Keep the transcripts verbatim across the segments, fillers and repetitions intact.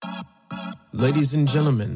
Ladies and gentlemen,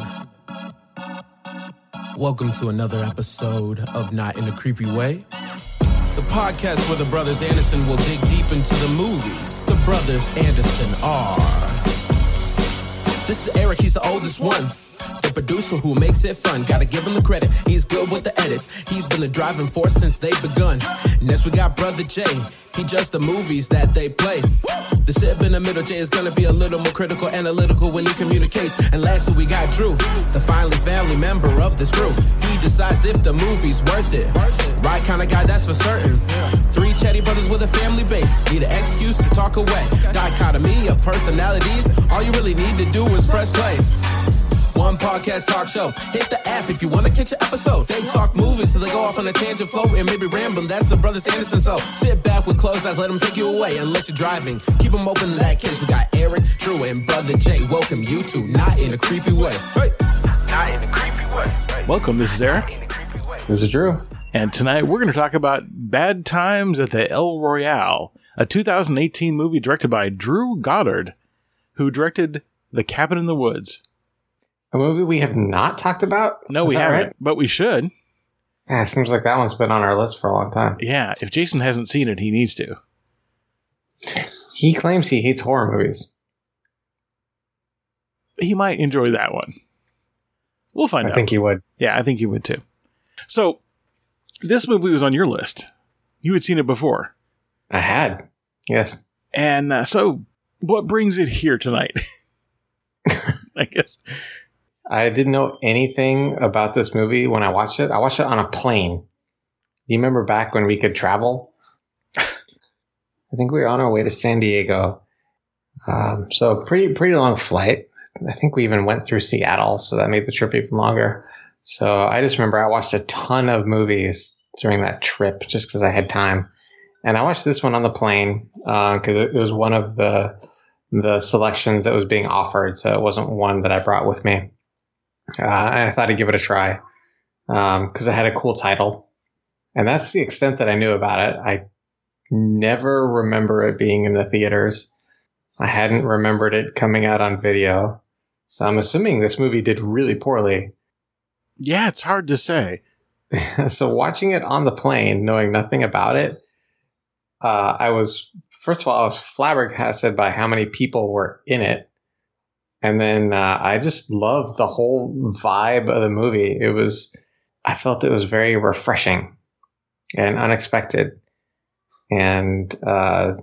welcome to another episode of Not in a Creepy Way, the podcast where the brothers Anderson will dig deep into the movies the brothers Anderson are. This is Eric, he's the oldest one, the producer who makes it fun. Gotta give him the credit, he's good with the edits. He's been the driving force since they've begun. Next we got Brother Jay, he judged the movies that they play. The sib in the middle, Jay is gonna be a little more critical, analytical when he communicates. And lastly we got Drew, the finally family member of this crew. He decides if the movie's worth it. Right kind of guy, that's for certain. Three chatty brothers with a family base, need an excuse to talk away. Dichotomy of personalities, all you really need to do is press play. One podcast talk show. Hit the app if you want to catch an episode. They talk movies till they go off on a tangent flow and maybe rambling. That's the brothers Anderson. So sit back with closed eyes, let them take you away. Unless you're driving, keep them open in that case. We got Eric, Drew, and Brother Jay. Welcome you to Not in a Creepy Way. Hey. Not in a Creepy Way. Hey. Welcome, this is Eric. This is Drew. And tonight we're going to talk about Bad Times at the El Royale, a two thousand eighteen movie directed by Drew Goddard, who directed The Cabin in the Woods. A movie we have not talked about? No, Is we that haven't, right? but we should. Yeah, it seems like that one's been on our list for a long time. Yeah, if Jason hasn't seen it, he needs to. He claims he hates horror movies. He might enjoy that one. We'll find I out. I think he would. Yeah, I think he would too. So, this movie was on your list. You had seen it before. I had, yes. And uh, so, what brings it here tonight? I guess. I didn't know anything about this movie when I watched it. I watched it on a plane. You remember back when we could travel? I think we were on our way to San Diego. Um, so pretty pretty long flight. I think we even went through Seattle, so that made the trip even longer. So I just remember I watched a ton of movies during that trip just because I had time. And I watched this one on the plane because uh, it was one of the the selections that was being offered, so it wasn't one that I brought with me. Uh, I thought I'd give it a try because um, it had a cool title. And that's the extent that I knew about it. I never remember it being in the theaters. I hadn't remembered it coming out on video. So I'm assuming this movie did really poorly. Yeah, it's hard to say. So watching it on the plane, knowing nothing about it, uh, I was, first of all, I was flabbergasted by how many people were in it. And then uh, I just loved the whole vibe of the movie. It was, I felt it was very refreshing and unexpected. And uh,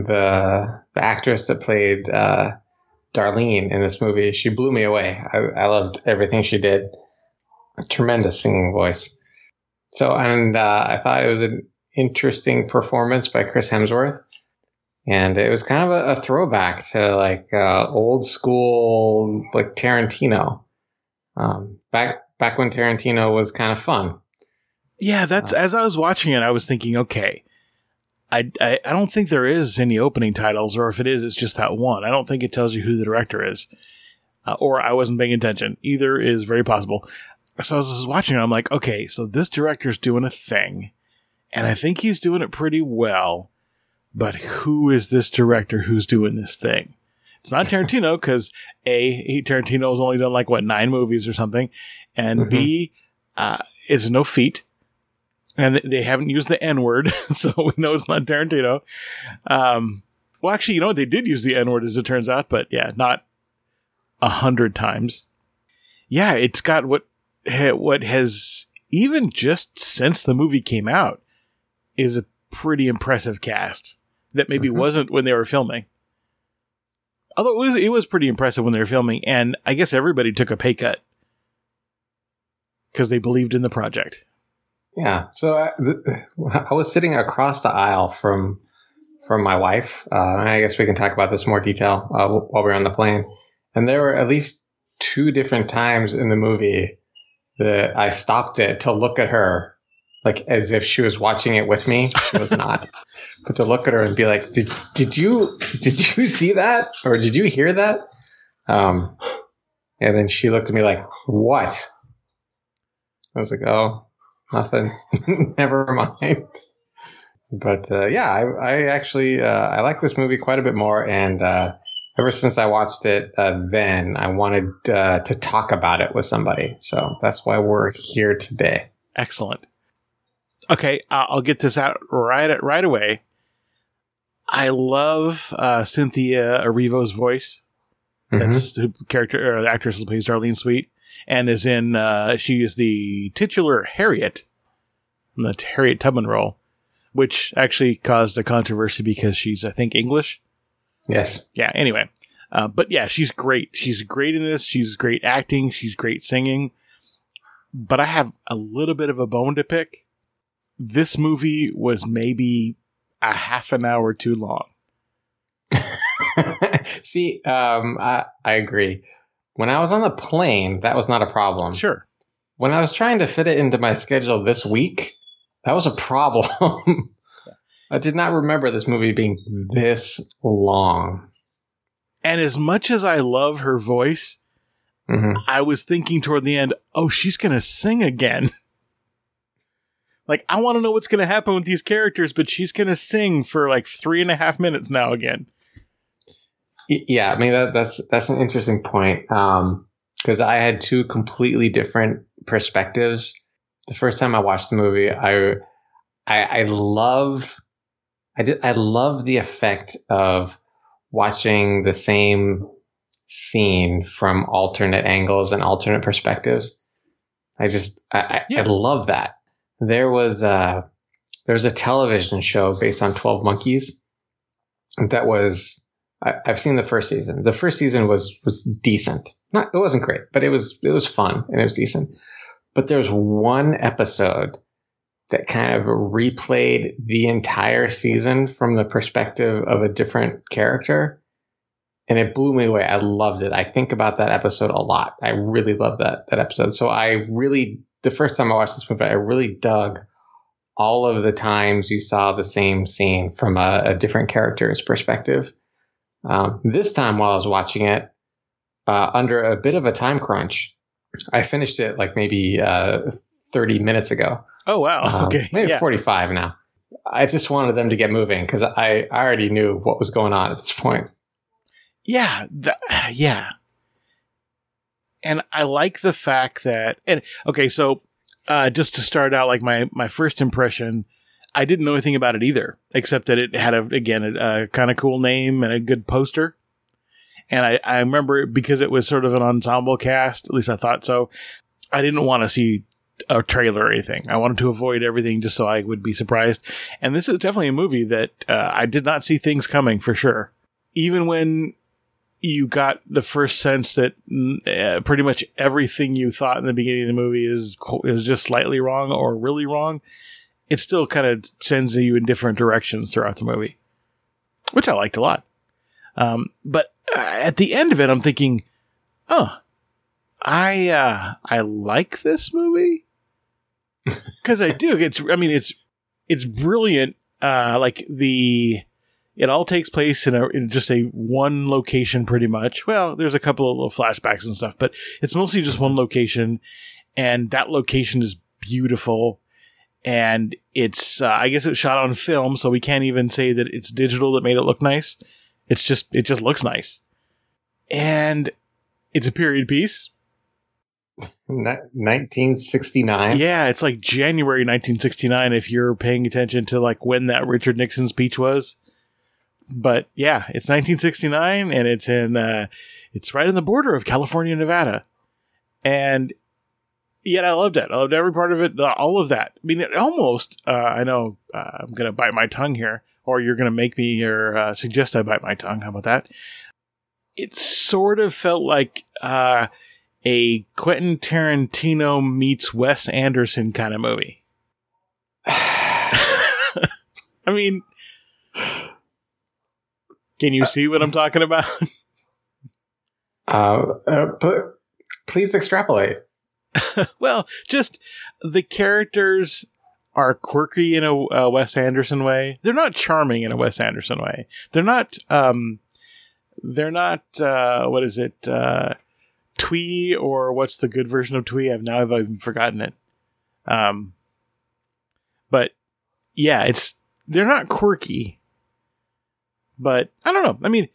the the actress that played uh, Darlene in this movie, she blew me away. I, I loved everything she did. A tremendous singing voice. So, and uh, I thought it was an interesting performance by Chris Hemsworth. And it was kind of a, a throwback to like uh, old school, like Tarantino. Um, back back when Tarantino was kind of fun. Yeah, that's uh, as I was watching it, I was thinking, okay, I, I I don't think there is any opening titles, or if it is, it's just that one. I don't think it tells you who the director is, uh, or I wasn't paying attention. Either is very possible. So as I was watching it, I'm like, okay, so this director's doing a thing, and I think he's doing it pretty well. But who is this director who's doing this thing? It's not Tarantino because A, he, Tarantino's only done like, what, nine movies or something. And mm-hmm. B, uh, it's no feat. And th- they haven't used the N-word, so we know it's not Tarantino. Um, well, actually, you know what? They did use the N-word as it turns out, but yeah, not a hundred times. Yeah, it's got what what has, even just since the movie came out, is a pretty impressive cast. That maybe mm-hmm. wasn't when they were filming. Although it was, it was pretty impressive when they were filming, and I guess everybody took a pay cut because they believed in the project. Yeah, so I, th- I was sitting across the aisle from from my wife. Uh, and I guess we can talk about this in more detail uh, while we're on the plane. And there were at least two different times in the movie that I stopped it to look at her, like as if she was watching it with me. She was not. But to look at her and be like, did did you did you see that? Or did you hear that? Um, and then she looked at me like, what? I was like, oh, nothing. Never mind. But uh, yeah, I, I actually uh, I like this movie quite a bit more, and uh, ever since I watched it, uh, then I wanted uh, to talk about it with somebody. So that's why we're here today. Excellent. Okay, uh, I'll get this out right right away. I love uh, Cynthia Erivo's voice. That's mm-hmm. the character, or the actress who plays Darlene Sweet, and is in. Uh, she is the titular Harriet, in the Harriet Tubman role, which actually caused a controversy because she's, I think, English. Yes. Yeah. Anyway, uh, but yeah, she's great. She's great in this. She's great acting. She's great singing. But I have a little bit of a bone to pick. This movie was maybe a half an hour too long. See, um, I, I agree. When I was on the plane, that was not a problem. Sure. When I was trying to fit it into my schedule this week, that was a problem. Yeah. I did not remember this movie being this long. And as much as I love her voice, mm-hmm. I was thinking toward the end, oh, she's going to sing again. Like, I want to know what's going to happen with these characters, but she's going to sing for like three and a half minutes now again. Yeah, I mean, that, that's that's an interesting point. Um, because I had two completely different perspectives. The first time I watched the movie, I I, I love I did I love the effect of watching the same scene from alternate angles and alternate perspectives. I just I, I, yeah. I love that. There was a, there was a television show based on twelve Monkeys that was, I, I've seen the first season. The first season was was decent. Not it wasn't great, but it was it was fun and it was decent. But there's one episode that kind of replayed the entire season from the perspective of a different character. And it blew me away. I loved it. I think about that episode a lot. I really love that that episode. So I really, the first time I watched this movie, I really dug all of the times you saw the same scene from a, a different character's perspective. Um, this time while I was watching it, uh, under a bit of a time crunch, I finished it like maybe uh, thirty minutes ago. Oh, wow. Um, okay. Maybe yeah. forty-five now. I just wanted them to get moving because I, I already knew what was going on at this point. Yeah. Th- yeah. And I like the fact that, and okay, so uh, just to start out, like my, my first impression, I didn't know anything about it either, except that it had, a, again, a, a kind of cool name and a good poster. And I, I remember because it was sort of an ensemble cast, at least I thought so, I didn't want to see a trailer or anything. I wanted to avoid everything just so I would be surprised. And this is definitely a movie that uh, I did not see things coming for sure. Even when you got the first sense that uh, pretty much everything you thought in the beginning of the movie is is just slightly wrong or really wrong, it still kind of sends you in different directions throughout the movie, which I liked a lot. Um, but uh, at the end of it, I'm thinking, oh, I uh, I like this movie because I do. It's I mean it's it's brilliant. Uh, like the. It all takes place in, a, in just a one location pretty much. Well, there's a couple of little flashbacks and stuff, but it's mostly just one location. And that location is beautiful. And it's, uh, I guess it's shot on film, so we can't even say that it's digital that made it look nice. It's just, it just looks nice. And it's a period piece. nineteen sixty-nine Yeah, it's like January nineteen sixty-nine if you're paying attention to like when that Richard Nixon speech was. But yeah, it's nineteen sixty-nine and it's in, uh, it's right on the border of California and Nevada. And yet I loved it. I loved every part of it, all of that. I mean, it almost, uh, I know uh, I'm going to bite my tongue here, or you're going to make me or uh, suggest I bite my tongue. How about that? It sort of felt like uh, a Quentin Tarantino meets Wes Anderson kind of movie. I mean... Can you see what I'm talking about? uh, uh, p- please extrapolate. Well, just the characters are quirky in a, a Wes Anderson way. They're not charming in a Wes Anderson way. They're not. Um, they're not. Uh, what is it? Uh, twee or what's the good version of twee? I've now I've even forgotten it. Um, but yeah, it's they're not quirky. But I don't know. I mean,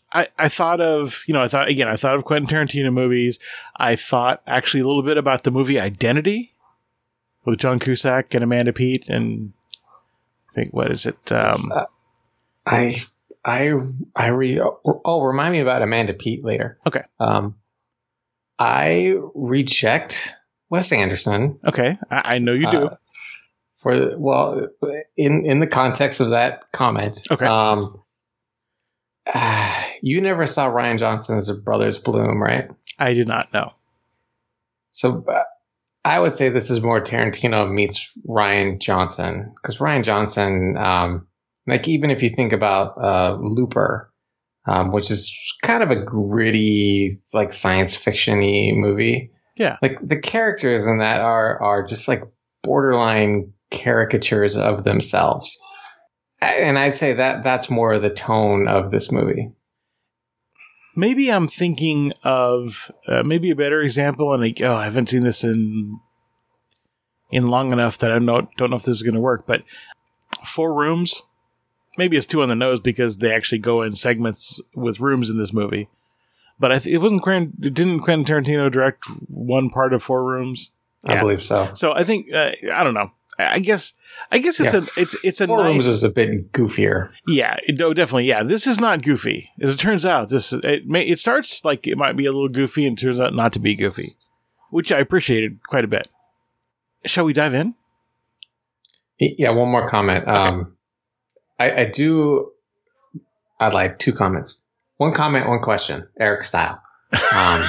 I, I thought of, you know, I thought, again, I thought of Quentin Tarantino movies. I thought actually a little bit about the movie Identity with John Cusack and Amanda Peet. And I think, what is it? Um, uh, I, I, I re, oh, remind me about Amanda Peet later. Okay. Um, I reject Wes Anderson. Okay. I, I know you do. Uh, for, well, in, in the context of that comment. Okay. Um, Uh, you never saw Rian Johnson's Brothers Bloom, right? I did not know. So uh, I would say this is more Tarantino meets Rian Johnson, because Rian Johnson, um, like even if you think about uh, Looper, um, which is kind of a gritty, like science fiction-y movie. Yeah. Like the characters in that are are just like borderline caricatures of themselves. And I'd say that that's more the tone of this movie. Maybe I'm thinking of uh, maybe a better example, and like, oh, I haven't seen this in in long enough that I don't don't know if this is going to work. But Four Rooms, maybe it's two on the nose because they actually go in segments with rooms in this movie. But I th- it wasn't Quentin, didn't Quentin Tarantino direct one part of Four Rooms? I Yeah. believe so. So I think uh, I don't know. I guess I guess it's Yeah. a it's it's a Four nice Rooms is a bit goofier. yeah it, oh, definitely yeah this is not goofy, as it turns out. This it may it starts like it might be a little goofy and turns out not to be goofy, which I appreciated quite a bit. Shall we dive in? Yeah, one more comment. Okay. Um, I, I do. I'd like two comments. One comment, one question. Eric style. Um,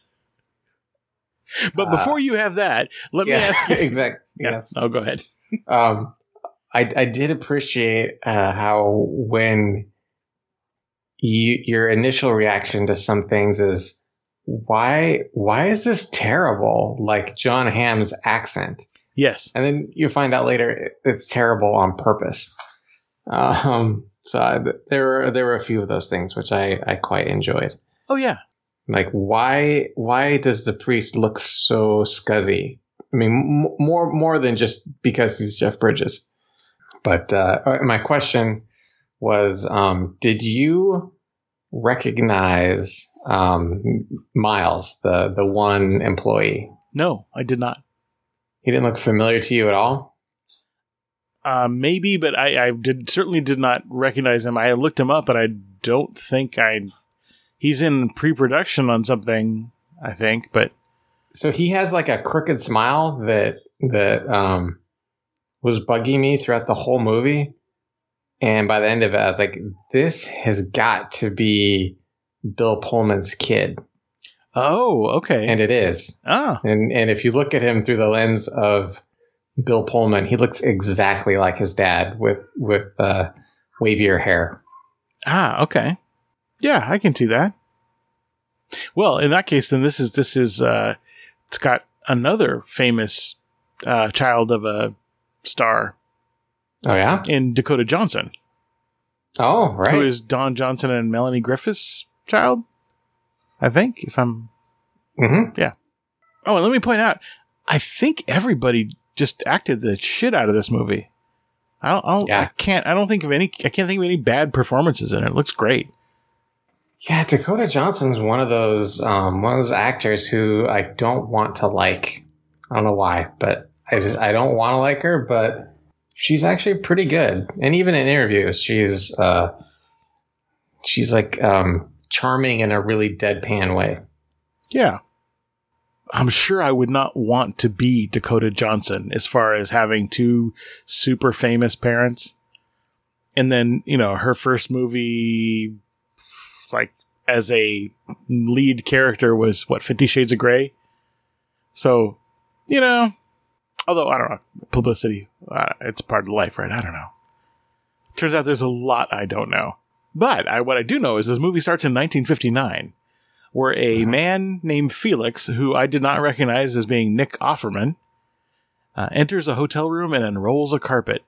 But before you have that, let yeah, me ask you. exactly. Yeah. Yes. Oh, go ahead. Um, I I did appreciate uh, how when you your initial reaction to some things is why why is this terrible? Like John Hamm's accent. Yes. And then you find out later it, it's terrible on purpose. Um, so I, there were there were a few of those things which I, I quite enjoyed. Oh yeah. Like why why does the priest look so scuzzy? I mean, m- more more than just because he's Jeff Bridges. But uh, my question was, um, did you recognize um, Miles, the the one employee? No, I did not. He didn't look familiar to you at all? Uh, maybe, but I, I did certainly did not recognize him. I looked him up, but I don't think I. He's in pre-production on something, I think, but So he has like a crooked smile that that um, was bugging me throughout the whole movie. And by the end of it, I was like, this has got to be Bill Pullman's kid. oh, okay. And it is. ah, And and if you look at him through the lens of Bill Pullman, he looks exactly like his dad with with uh, wavier hair. ah, okay. Yeah, I can see that. Well, in that case, then this is this is uh, it's got another famous uh, child of a star Oh yeah. in Dakota Johnson, Oh right. who is Don Johnson and Melanie Griffith's child. I think, if I'm Mm-hmm. Oh, and let me point out, I think everybody just acted the shit out of this movie. I don't, I, don't, Yeah. I can't. I don't think of any. I can't think of any bad performances in it. It looks great. Yeah, Dakota Johnson's one of those um, one of those actors who I don't want to like. I don't know why, but I just I don't want to like her. But she's actually pretty good, and even in interviews, she's uh, she's like um, charming in a really deadpan way. Yeah, I'm sure I would not want to be Dakota Johnson as far as having two super famous parents, and then you know her first movie, like as a lead character, was what Fifty Shades of Grey. So, you know, although I don't know, publicity, uh, it's part of life, right? I don't know. Turns out there's a lot I don't know. But I, what I do know is this movie starts in nineteen fifty-nine, where a man named Felix, who I did not recognize as being Nick Offerman, uh, enters a hotel room and unrolls a carpet.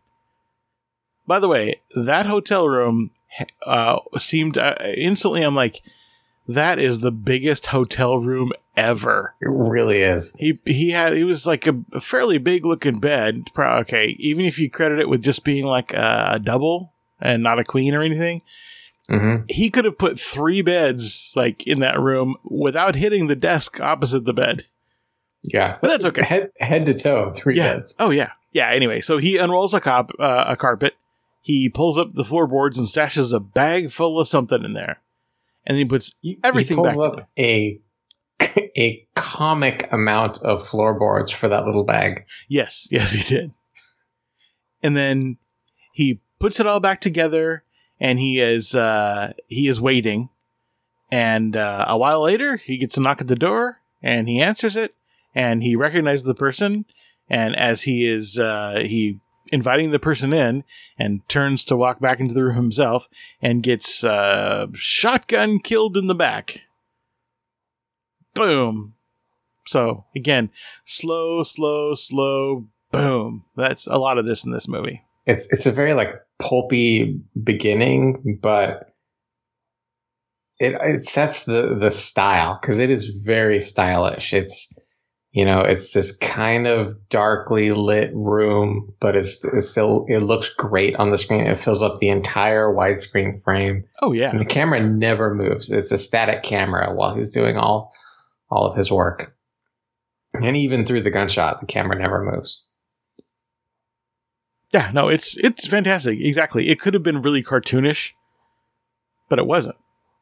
By the way, that hotel room uh, seemed uh, instantly, I'm like, that is the biggest hotel room ever. It really is. He he had it was like a, a fairly big looking bed. Pro- Okay, even if you credit it with just being like a, a double and not a queen or anything, Mm-hmm. He could have put three beds like in that room without hitting the desk opposite the bed. Yeah, but that's okay. Head, head to toe, three yeah. beds. Oh yeah, yeah. Anyway, so he unrolls a cop uh, a carpet. He pulls up the floorboards and stashes a bag full of something in there, and he puts everything he pulls back. up a a comic amount of floorboards for that little bag. Yes, yes, he did. And then he puts it all back together, and he is uh, he is waiting. And uh, a while later, he gets a knock at the door, and he answers it, and he recognizes the person. And as he is uh, he inviting the person in, and turns to walk back into the room himself, and gets uh, shotgun killed in the back. Boom. So again, slow, slow, slow. Boom. That's a lot of this in this movie. It's it's a very like pulpy beginning, but it it sets the the style because it is very stylish. It's you know it's this kind of darkly lit room, but it's, it's still it looks great on the screen. It fills up the entire widescreen frame. Oh yeah, and the camera never moves. It's a static camera while he's doing all all of his work, and even through the gunshot, the camera never moves. Yeah, no, it's it's fantastic. Exactly. It could have been really cartoonish, but it wasn't.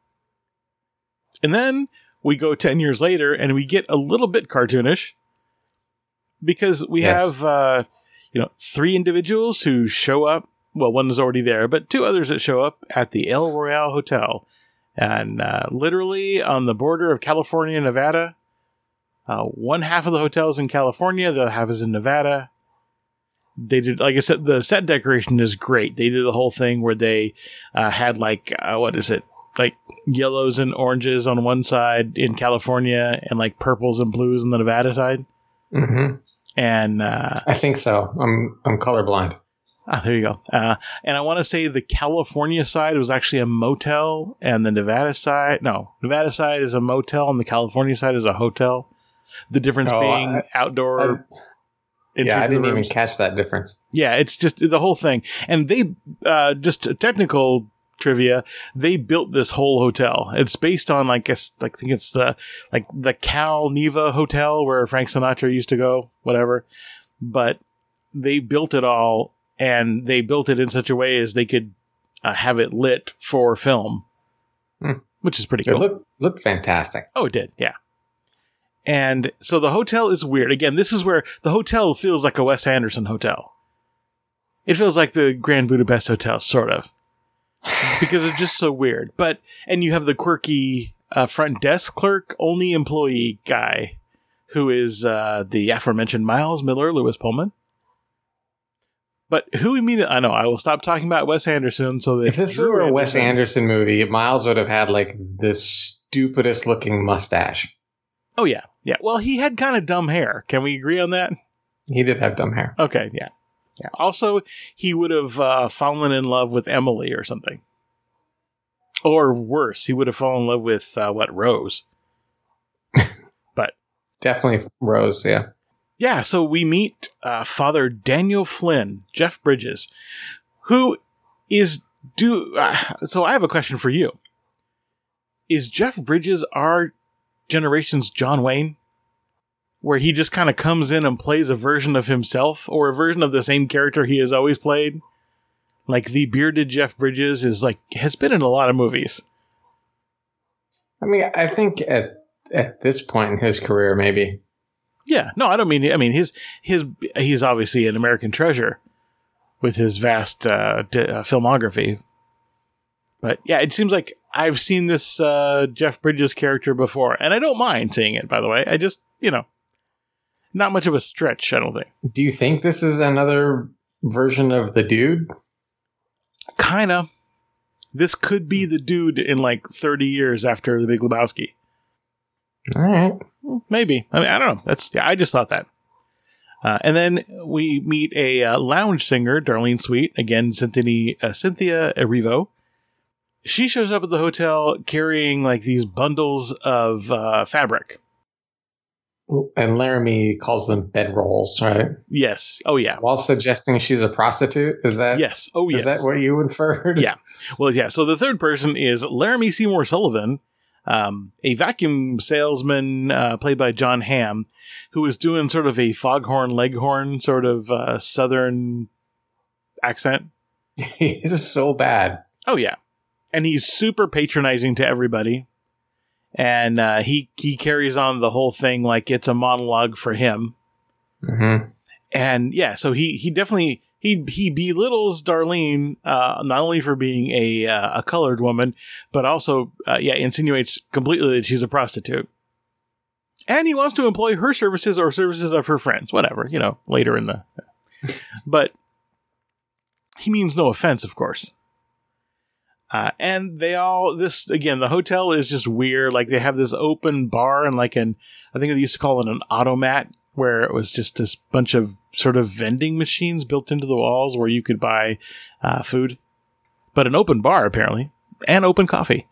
And then we go ten years later and we get a little bit cartoonish because we yes. have, uh, you know, three individuals who show up. Well, one is already there, but two others that show up at the El Royale Hotel. And uh, literally on the border of California and Nevada. Uh, one half of the hotel is in California, the other half is in Nevada. They did, like I said, the set decoration is great. They did the whole thing where they uh, had like, uh, what is it? Like yellows and oranges on one side in California and like purples and blues on the Nevada side. Mm-hmm. And uh, I think so. I'm I'm colorblind. Ah, there you go. Uh, and I want to say the California side was actually a motel, and the Nevada side, no, Nevada side is a motel, and the California side is a hotel. The difference oh, I, being outdoor. I, yeah, I didn't even catch that difference. Yeah, it's just the whole thing. And they, uh, just technical trivia, they built this whole hotel. It's based on, like, I think it's the, like, the Cal Neva Hotel where Frank Sinatra used to go, whatever. But they built it all, and they built it in such a way as they could uh, have it lit for film, hmm. which is pretty it cool. It looked, looked fantastic. Oh, it did, yeah. And so the hotel is weird. Again, this is where the hotel feels like a Wes Anderson hotel. It feels like the Grand Budapest Hotel, sort of. Because it's just so weird. But, and you have the quirky uh, front desk clerk, only employee guy, who is uh, the aforementioned Miles Miller, Lewis Pullman. But who we meet, I know, I will stop talking about Wes Anderson so that... If this were a Wes Anderson movie, Miles would have had, like, the stupidest looking mustache. Oh, yeah. Yeah. Well, he had kind of dumb hair. Can we agree on that? He did have dumb hair. Okay, yeah. Yeah. Also, he would have uh, fallen in love with Emily or something. Or worse, he would have fallen in love with, uh, what, Rose. But... Definitely Rose, yeah. Yeah, so we meet uh, Father Daniel Flynn, Jeff Bridges, who is... do. Uh, so I have a question for you. Is Jeff Bridges our generation's John Wayne? Where he just kind of comes in and plays a version of himself, or a version of the same character he has always played? Like, the bearded Jeff Bridges is like, has been in a lot of movies. I mean, I think at at this point in his career, maybe. Yeah, no, I don't mean, I mean, his, his, he's obviously an American treasure with his vast uh, d- uh, filmography. But yeah, it seems like I've seen this uh, Jeff Bridges character before, and I don't mind seeing it, by the way. I just, you know, not much of a stretch, I don't think. Do you think this is another version of the dude? Kinda. This could be the dude in like thirty years after The Big Lebowski. All right. Maybe. I mean, I don't know. That's, yeah, I just thought that. Uh, and then we meet a uh, lounge singer, Darlene Sweet, again, Cynthia, uh, Cynthia Erivo. She shows up at the hotel carrying like these bundles of uh, fabric. And Laramie calls them bedrolls, right? Yes. Oh, yeah. While suggesting she's a prostitute? Is that? Yes. Oh, is yes. Is that what you inferred? Yeah. Well, yeah. So the third person is Laramie Seymour Sullivan, um, a vacuum salesman uh, played by John Hamm, who is doing sort of a foghorn leghorn sort of uh, southern accent. He's so bad. Oh, yeah. And he's super patronizing to everybody. And uh, he he carries on the whole thing like it's a monologue for him. Mm-hmm. And yeah, so he he definitely he he belittles Darlene uh, not only for being a uh, a colored woman, but also uh, yeah insinuates completely that she's a prostitute. And he wants to employ her services or services of her friends, whatever, you know, later in the. But he means no offense, of course. Uh, and they all, this, again, the hotel is just weird. Like, they have this open bar and like an, I think they used to call it an automat, where it was just this bunch of sort of vending machines built into the walls where you could buy uh, food. But an open bar, apparently, and open coffee.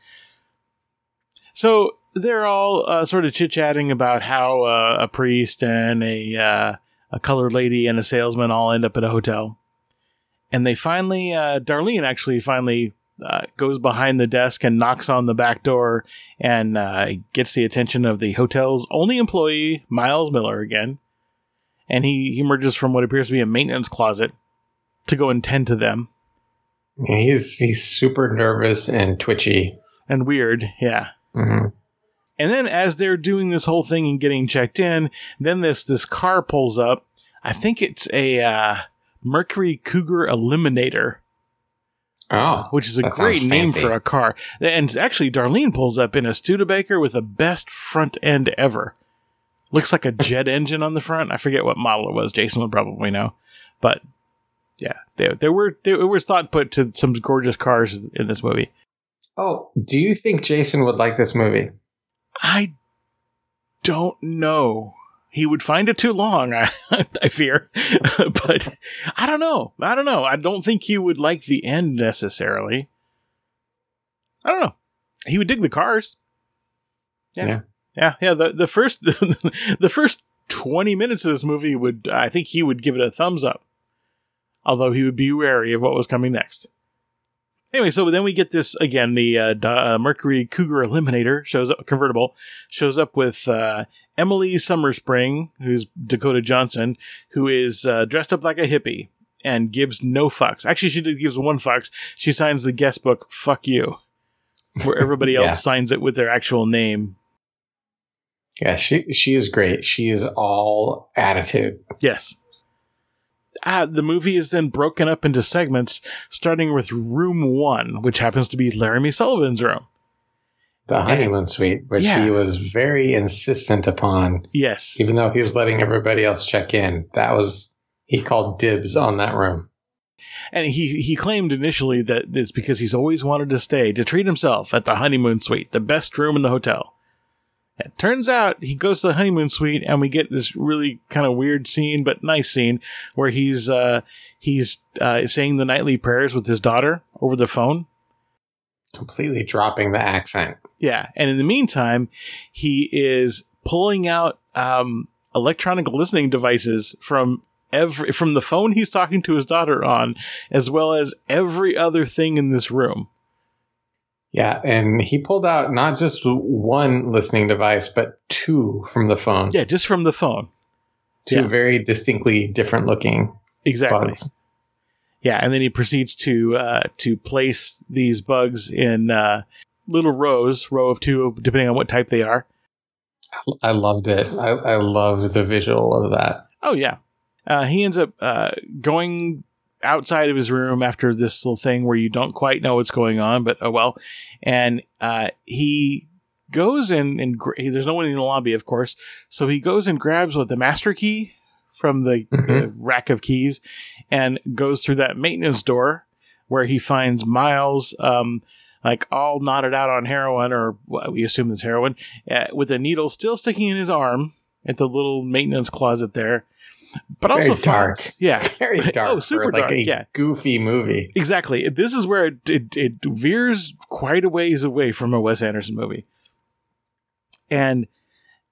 So they're all uh, sort of chit-chatting about how uh, a priest and a, uh, a colored lady and a salesman all end up at a hotel. And they finally, uh, Darlene actually finally... Uh, goes behind the desk and knocks on the back door and uh, gets the attention of the hotel's only employee, Miles Miller, again. And he, he emerges from what appears to be a maintenance closet to go and tend to them. He's he's super nervous and twitchy. And weird, yeah. Mm-hmm. And then as they're doing this whole thing and getting checked in, then this, this car pulls up. I think it's a uh, Mercury Cougar Eliminator. Oh, which is a great name for a car. And actually, Darlene pulls up in a Studebaker with the best front end ever. Looks like a jet engine on the front. I forget what model it was. Jason would probably know. But, yeah, there, there were there was thought put to some gorgeous cars in this movie. Oh, do you think Jason would like this movie? I don't know. He would find it too long, I, I fear. But I don't know. I don't know. I don't think he would like the end necessarily. I don't know. He would dig the cars. Yeah. Yeah. Yeah. yeah the, the first the first twenty minutes of this movie would, I think he would give it a thumbs up. Although he would be wary of what was coming next. Anyway, so then we get this, again, the uh, uh, Mercury Cougar Eliminator shows up, convertible, shows up with uh, Emily Summerspring, who's Dakota Johnson, who is uh, dressed up like a hippie and gives no fucks. Actually, she gives one fucks. She signs the guest book, Fuck You, where everybody else yeah. signs it with their actual name. Yeah, she she is great. She is all attitude. Yes. Uh, the movie is then broken up into segments, starting with room one, which happens to be Laramie Sullivan's room. The honeymoon and, suite, which yeah. he was very insistent upon. Yes. Even though he was letting everybody else check in. That was, he called dibs on that room. And he, he claimed initially that it's because he's always wanted to stay, to treat himself at the honeymoon suite, the best room in the hotel. It turns out he goes to the honeymoon suite and we get this really kind of weird scene, but nice scene, where he's uh, he's uh, saying the nightly prayers with his daughter over the phone. Completely dropping the accent. Yeah. And in the meantime, he is pulling out um, electronic listening devices from every from the phone he's talking to his daughter on, as well as every other thing in this room. Yeah, and he pulled out not just one listening device, but two from the phone. Yeah, just from the phone. Two yeah. very distinctly different looking exactly. bugs. Yeah, and then he proceeds to uh, to place these bugs in uh, little rows, row of two, depending on what type they are. I loved it. I, I loved the visual of that. Oh, yeah. Uh, he ends up uh, going outside of his room after this little thing where you don't quite know what's going on, but oh well. And uh, he goes in and gra- there's no one in the lobby, of course. So he goes and grabs what the master key from the, mm-hmm. the rack of keys and goes through that maintenance door where he finds Miles, um, like all knotted out on heroin, or well, we assume it's heroin, uh, with a needle still sticking in his arm at the little maintenance closet there. But very also dark. Fun. Yeah. Very dark. Oh, super for like dark. A yeah. goofy movie. Exactly. This is where it, it, it veers quite a ways away from a Wes Anderson movie. And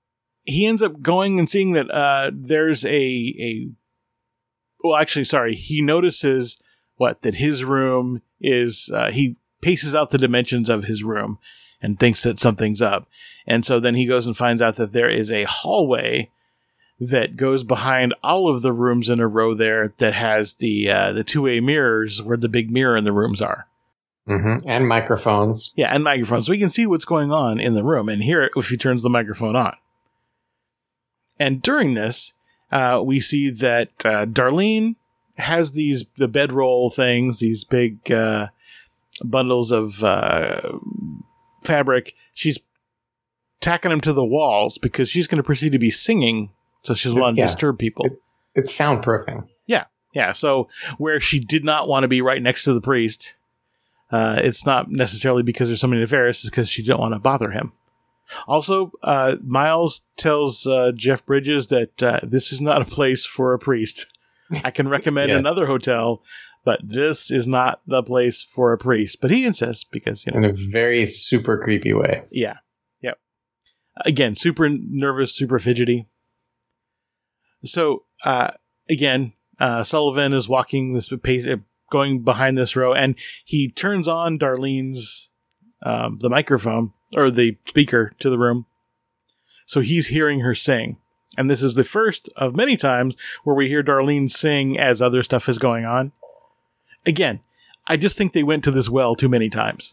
he ends up going and seeing that uh, there's a a. Well, actually, sorry. He notices what that his room is. Uh, he paces out the dimensions of his room and thinks that something's up. And so then he goes and finds out that there is a hallway that goes behind all of the rooms in a row there that has the uh, the two-way mirrors where the big mirror in the rooms are. Mm-hmm. And microphones. Yeah, and microphones. So we can see what's going on in the room and hear it if he turns the microphone on. And during this, uh, we see that uh, Darlene has these the bedroll things, these big uh, bundles of uh, fabric. She's tacking them to the walls because she's going to proceed to be singing. So she doesn't want to Yeah. disturb people. It, it's soundproofing. Yeah, yeah. So where she did not want to be right next to the priest, uh, it's not necessarily because there's somebody nefarious, it's because she didn't want to bother him. Also, uh, Miles tells uh, Jeff Bridges that uh, this is not a place for a priest. I can recommend Yes. another hotel, but this is not the place for a priest. But he insists because, you know. In a very super creepy way. Yeah. Yep. Again, super nervous, super fidgety. So, uh, again, uh, Sullivan is walking this pace, uh, going behind this row, and he turns on Darlene's, um, the microphone, or the speaker to the room. So he's hearing her sing. And this is the first of many times where we hear Darlene sing as other stuff is going on. Again, I just think they went to this well too many times.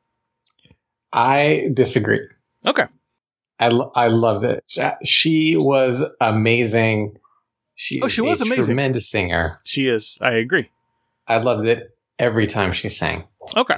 I disagree. Okay. I, lo- I loved it. She was amazing. She Oh, she is was a amazing. tremendous singer. She is. I agree. I loved it every time she sang. Okay.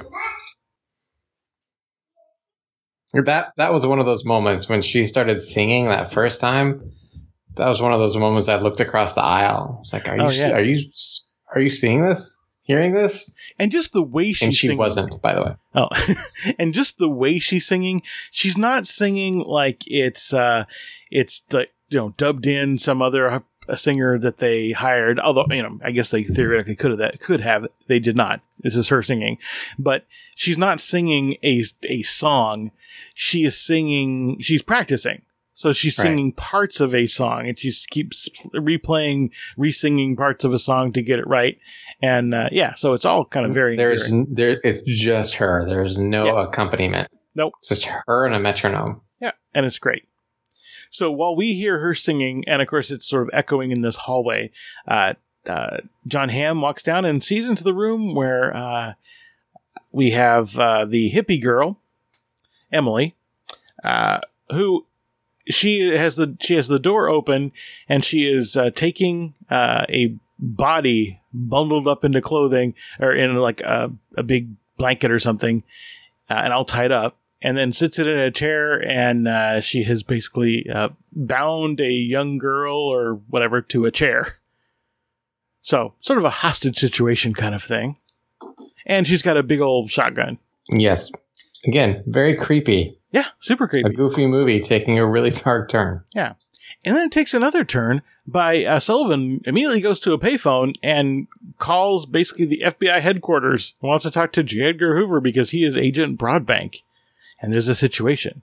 That that was one of those moments when she started singing that first time. That was one of those moments I looked across the aisle. It's like, are you Oh, yeah. are you are you seeing this? Hearing this? And just the way she's And she singing. wasn't, by the way. Oh, and just the way she's singing, she's not singing like it's, uh, it's like, you know, dubbed in some other a singer that they hired. Although, you know, I guess they theoretically could have that could have. They did not. This is her singing, but she's not singing a a song. She is singing. She's practicing. So she's Right. singing parts of a song, and she keeps replaying, re-singing parts of a song to get it right. And uh, yeah, so it's all kind of very. There's very, n- there. It's just her. There's no Yeah. accompaniment. Nope. It's just her and a metronome. Yeah, and it's great. So while we hear her singing, and of course it's sort of echoing in this hallway, uh, uh, John Hamm walks down and sees into the room where uh, we have uh, the hippie girl, Emily, uh, who she has the she has the door open, and she is uh, taking uh, a body bundled up into clothing or in like a, a big blanket or something, uh, and all tied up. And then sits it in a chair, and uh, she has basically uh, bound a young girl or whatever to a chair. So, sort of a hostage situation kind of thing. And she's got a big old shotgun. Yes. Again, very creepy. Yeah, super A creepy. goofy movie taking a really dark turn. Yeah. And then it takes another turn by uh, Sullivan immediately goes to a payphone and calls basically the F B I headquarters and wants to talk to J. Edgar Hoover because he is Agent Broadbank. And there's a situation.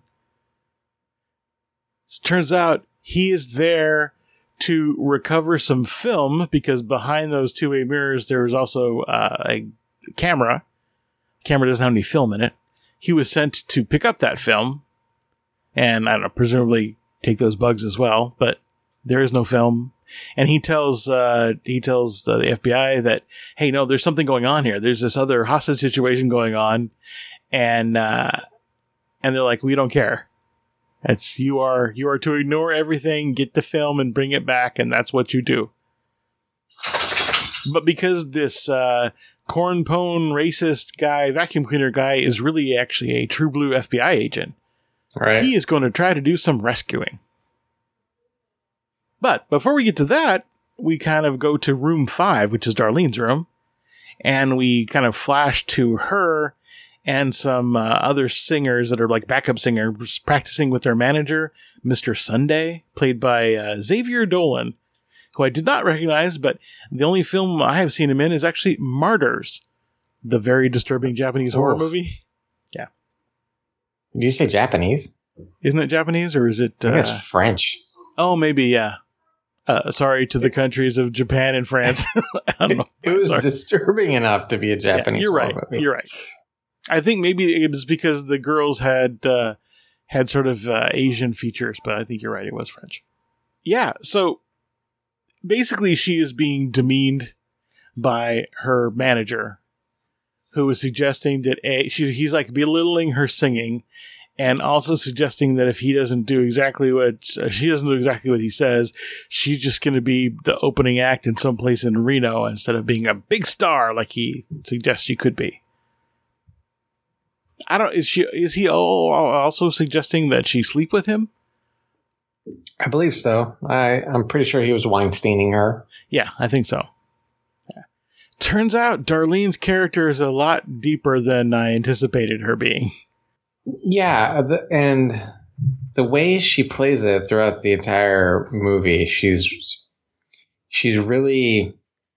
So it turns out he is there to recover some film because behind those two-way mirrors there was also uh, a camera. The camera doesn't have any film in it. He was sent to pick up that film and, I don't know, presumably take those bugs as well, but there is no film. And he tells uh, he tells the F B I that, hey, no, there's something going on here. There's this other hostage situation going on. And... Uh, And they're like, we don't care. It's you are you are to ignore everything, get the film, and bring it back, and that's what you do. But because this uh, cornpone racist guy, vacuum cleaner guy, is really actually a true blue F B I agent, Right. he is going to try to do some rescuing. But before we get to that, we kind of go to room five, which is Darlene's room, and we kind of flash to her and some uh, other singers that are like backup singers practicing with their manager, Mister Sunday, played by uh, Xavier Dolan, who I did not recognize, but the only film I have seen him in is actually Martyrs, the very disturbing Japanese horror Oh. movie. Yeah. Did you say Japanese? Isn't it Japanese or is it? I think uh, it's French. Oh, maybe, yeah. Uh, sorry to the countries of Japan and France. I don't know. It was Sorry. disturbing enough to be a Japanese yeah, you're right. movie. You're right. I think maybe it was because the girls had uh, had sort of uh, Asian features, but I think you're right. It was French. Yeah. So basically, she is being demeaned by her manager, who is suggesting that a she, he's like belittling her singing, and also suggesting that if he doesn't do exactly what uh, she doesn't do exactly what he says, she's just going to be the opening act in some place in Reno instead of being a big star like he suggests she could be. I don't. Is she? Is he also suggesting that she sleep with him? I believe so. I I'm pretty sure he was Weinsteining her. Yeah, I think so. Yeah. Turns out Darlene's character is a lot deeper than I anticipated her being. Yeah, the, and the way she plays it throughout the entire movie, she's she's really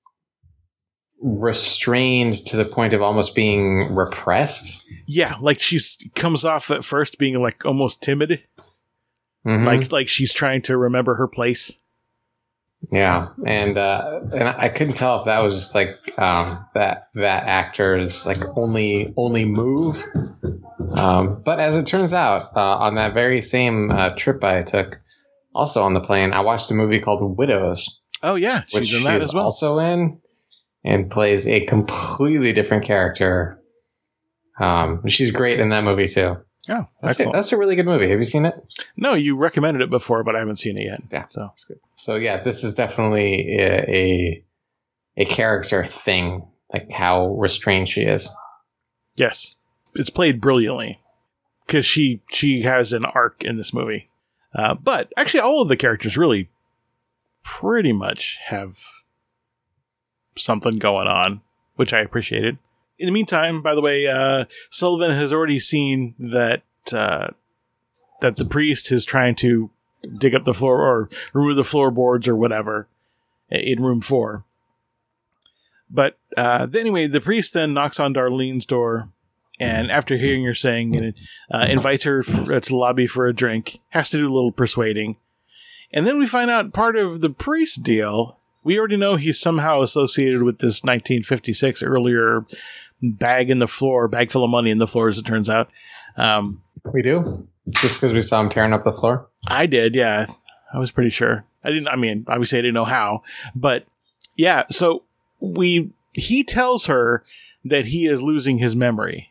restrained to the point of almost being repressed. Yeah, like she comes off at first being like almost timid, mm-hmm. like like she's trying to remember her place. Yeah, and uh, and I couldn't tell if that was just like um, that that actor's like only only move. Um, but as it turns out, uh, on that very same uh, trip I took, also on the plane, I watched a movie called Widows. Oh yeah, she's which in that she's as well. Also in, and plays a completely different character. Um, she's great in that movie too. Oh, that's, a, that's a really good movie. Have you seen it? No, you recommended it before, but I haven't seen it yet. Yeah, so it's good. So yeah, this is definitely a, a a character thing, like how restrained she is. Yes, it's played brilliantly because she she has an arc in this movie. Uh, but actually, all of the characters really pretty much have something going on, which I appreciated. In the meantime, by the way, uh, Sullivan has already seen that uh, that the priest is trying to dig up the floor or remove the floorboards or whatever in room four. But uh, anyway, the priest then knocks on Darlene's door, and after hearing her sing, uh, invites her for, to the lobby for a drink. Has to do a little persuading, and then we find out part of the priest deal. We already know he's somehow associated with this nineteen fifty-six earlier bag in the floor, bag full of money in the floor, as it turns out. Um, we do? Just because we saw him tearing up the floor? I did, yeah. I was pretty sure. I didn't, I mean, obviously I didn't know how, but yeah, so we, he tells her that he is losing his memory.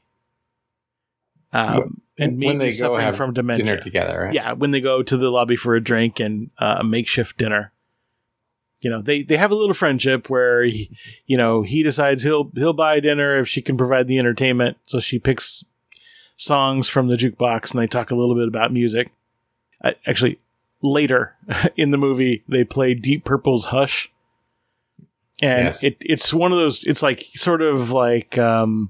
Um, and maybe when they go suffering have from dementia. Dinner together, right? Yeah, when they go to the lobby for a drink and uh, a makeshift dinner. You know, they, they have a little friendship where, he, you know, he decides he'll he'll buy dinner if she can provide the entertainment. So she picks songs from the jukebox and they talk a little bit about music. Uh, actually, later in the movie, they play Deep Purple's Hush. And yes. it it's one of those, it's like sort of like um,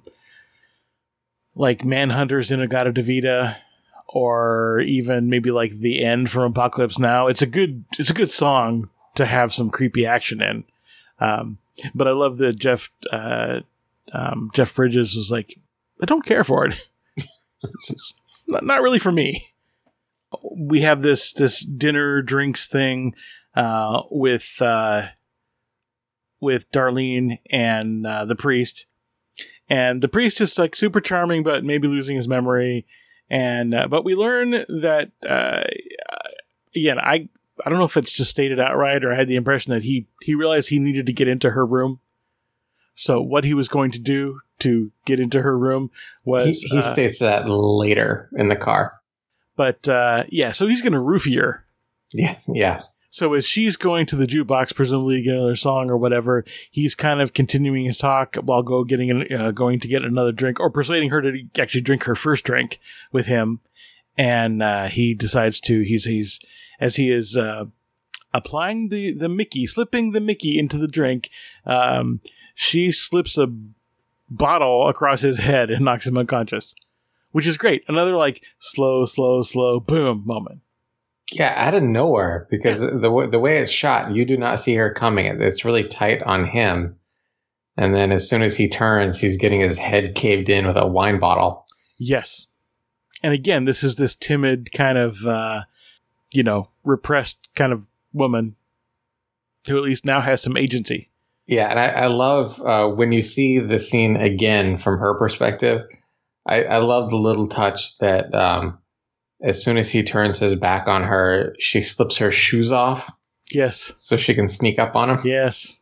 like Manhunters in Agata-Davida, or even maybe like The End from Apocalypse Now. It's a good it's a good song to have some creepy action in. Um, but I love that Jeff uh, um, Jeff Bridges was like, I don't care for it. It's not, not really for me. We have this this dinner drinks thing uh, with uh, with Darlene and uh, the priest. And the priest is like super charming, but maybe losing his memory. And uh, but we learn that uh, again, I I don't know if it's just stated outright or I had the impression that he, he realized he needed to get into her room. So what he was going to do to get into her room was... He, he uh, states that later in the car. But uh, yeah, so he's going to roofie her. Yes, yeah. So as she's going to the jukebox, presumably to get another song or whatever, he's kind of continuing his talk while go getting an, uh, going to get another drink, or persuading her to actually drink her first drink with him. And uh, he decides to... He's... he's as he is uh, applying the, the Mickey, slipping the Mickey into the drink, um, she slips a bottle across his head and knocks him unconscious, which is great. Another like slow, slow, slow, boom moment. Yeah, out of nowhere, because the w- the way it's shot, you do not see her coming. It's really tight on him. And then as soon as he turns, he's getting his head caved in with a wine bottle. Yes. And again, this is this timid kind of, uh, you know, repressed kind of woman who at least now has some agency. Yeah, and I, I love uh, when you see the scene again from her perspective. I, I love the little touch that um, as soon as he turns his back on her, she slips her shoes off. Yes. So she can sneak up on him. Yes.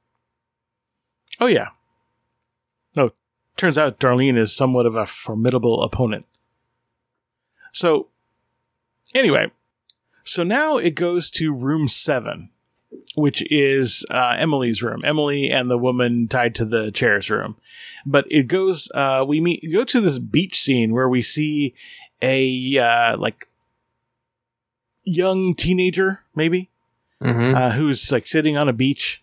Oh, yeah. No, turns out Darlene is somewhat of a formidable opponent. So, anyway, so now it goes to room seven, which is uh, Emily's room. Emily and the woman tied to the chair's room. But it goes, uh, we meet, go to this beach scene where we see a, uh, like, young teenager, maybe, Mm-hmm. uh, who's, like, sitting on a beach.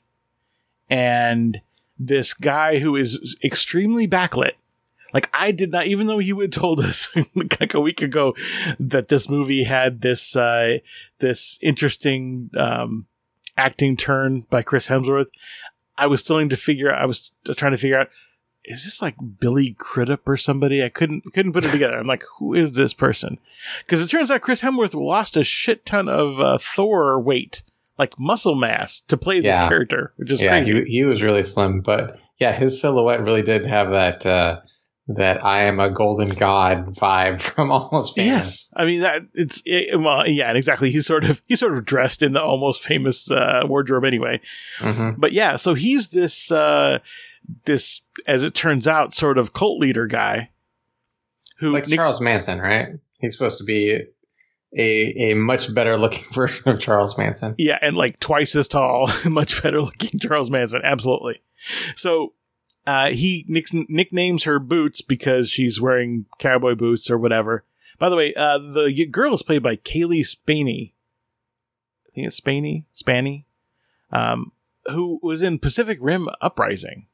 And this guy who is extremely backlit. Like, I did not, even though you had told us like a week ago that this movie had this, uh, this interesting, um, acting turn by Chris Hemsworth, I was still trying to figure out, I was trying to figure out, is this like Billy Crudup or somebody? I couldn't, couldn't put it together. I'm like, who is this person? Because it turns out Chris Hemsworth lost a shit ton of, uh, Thor weight, like muscle mass to play this Yeah. character, which is Yeah, crazy. he, he was really slim. But yeah, his silhouette really did have that, uh, that I am a golden god vibe from Almost Famous. Yes, I mean that it's it, well, yeah, and exactly. He's sort of he's sort of dressed in the Almost Famous uh, wardrobe anyway. Mm-hmm. But yeah, so he's this uh, this, as it turns out, sort of cult leader guy who Like Nick's- Charles Manson, right? He's supposed to be a a much better looking version of Charles Manson. Yeah, and like twice as tall, much better looking Charles Manson. Absolutely. So. Uh, he nick- nicknames her Boots because she's wearing cowboy boots or whatever. By the way, uh, the girl is played by Kaylee Spaney. I think it's Spaney, Spaney, um, who was in Pacific Rim Uprising.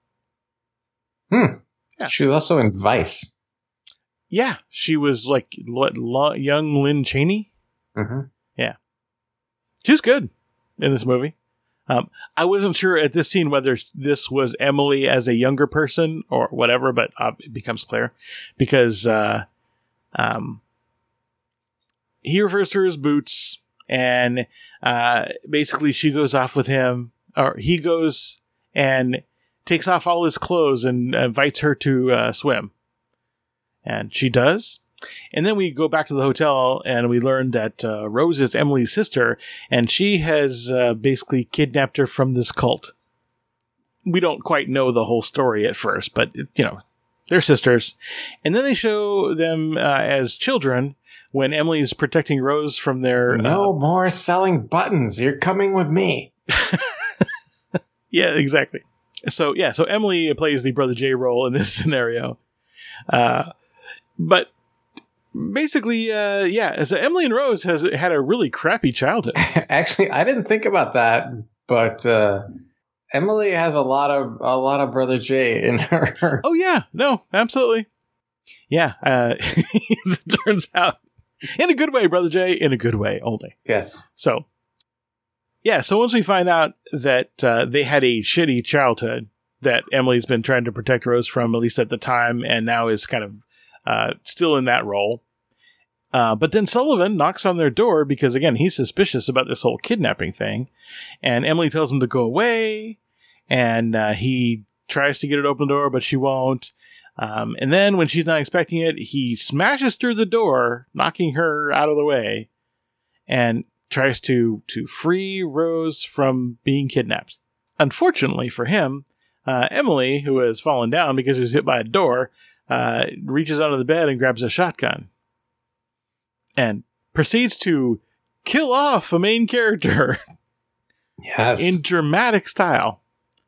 Hmm. Yeah. She was also in Vice. Yeah, she was like what, Lo- young Lynn Chaney. Mm-hmm. Yeah, she was good in this movie. Um, I wasn't sure at this scene whether this was Emily as a younger person or whatever, but uh, it becomes clear because uh, um, he refers to her as Boots, and uh, basically she goes off with him, or he goes and takes off all his clothes and invites her to uh, swim, and she does. And then we go back to the hotel and we learn that uh, Rose is Emily's sister, and she has uh, basically kidnapped her from this cult. We don't quite know the whole story at first, but, you know, they're sisters. And then they show them uh, as children when Emily is protecting Rose from their... No uh, more selling buttons. You're coming with me. Yeah, exactly. So, yeah, so Emily plays the Brother J role in this scenario. Uh, but... Basically, uh, yeah, so Emily and Rose has had a really crappy childhood. Actually, I didn't think about that, but uh, Emily has a lot of a lot of Brother J in her. Oh, yeah. No, absolutely. Yeah. Uh, it turns out, in a good way, Brother J, in a good way only. Yes. So, yeah, so once we find out that uh, they had a shitty childhood that Emily's been trying to protect Rose from, at least at the time, and now is kind of uh, still in that role. Uh, but then Sullivan knocks on their door because, again, he's suspicious about this whole kidnapping thing. And Emily tells him to go away. And uh, he tries to get it open the door, but she won't. Um, and then when she's not expecting it, he smashes through the door, knocking her out of the way. And tries to, to free Rose from being kidnapped. Unfortunately for him, uh, Emily, who has fallen down because she was hit by a door, uh, reaches under the bed and grabs a shotgun. And proceeds to kill off a main character Yes. in dramatic style.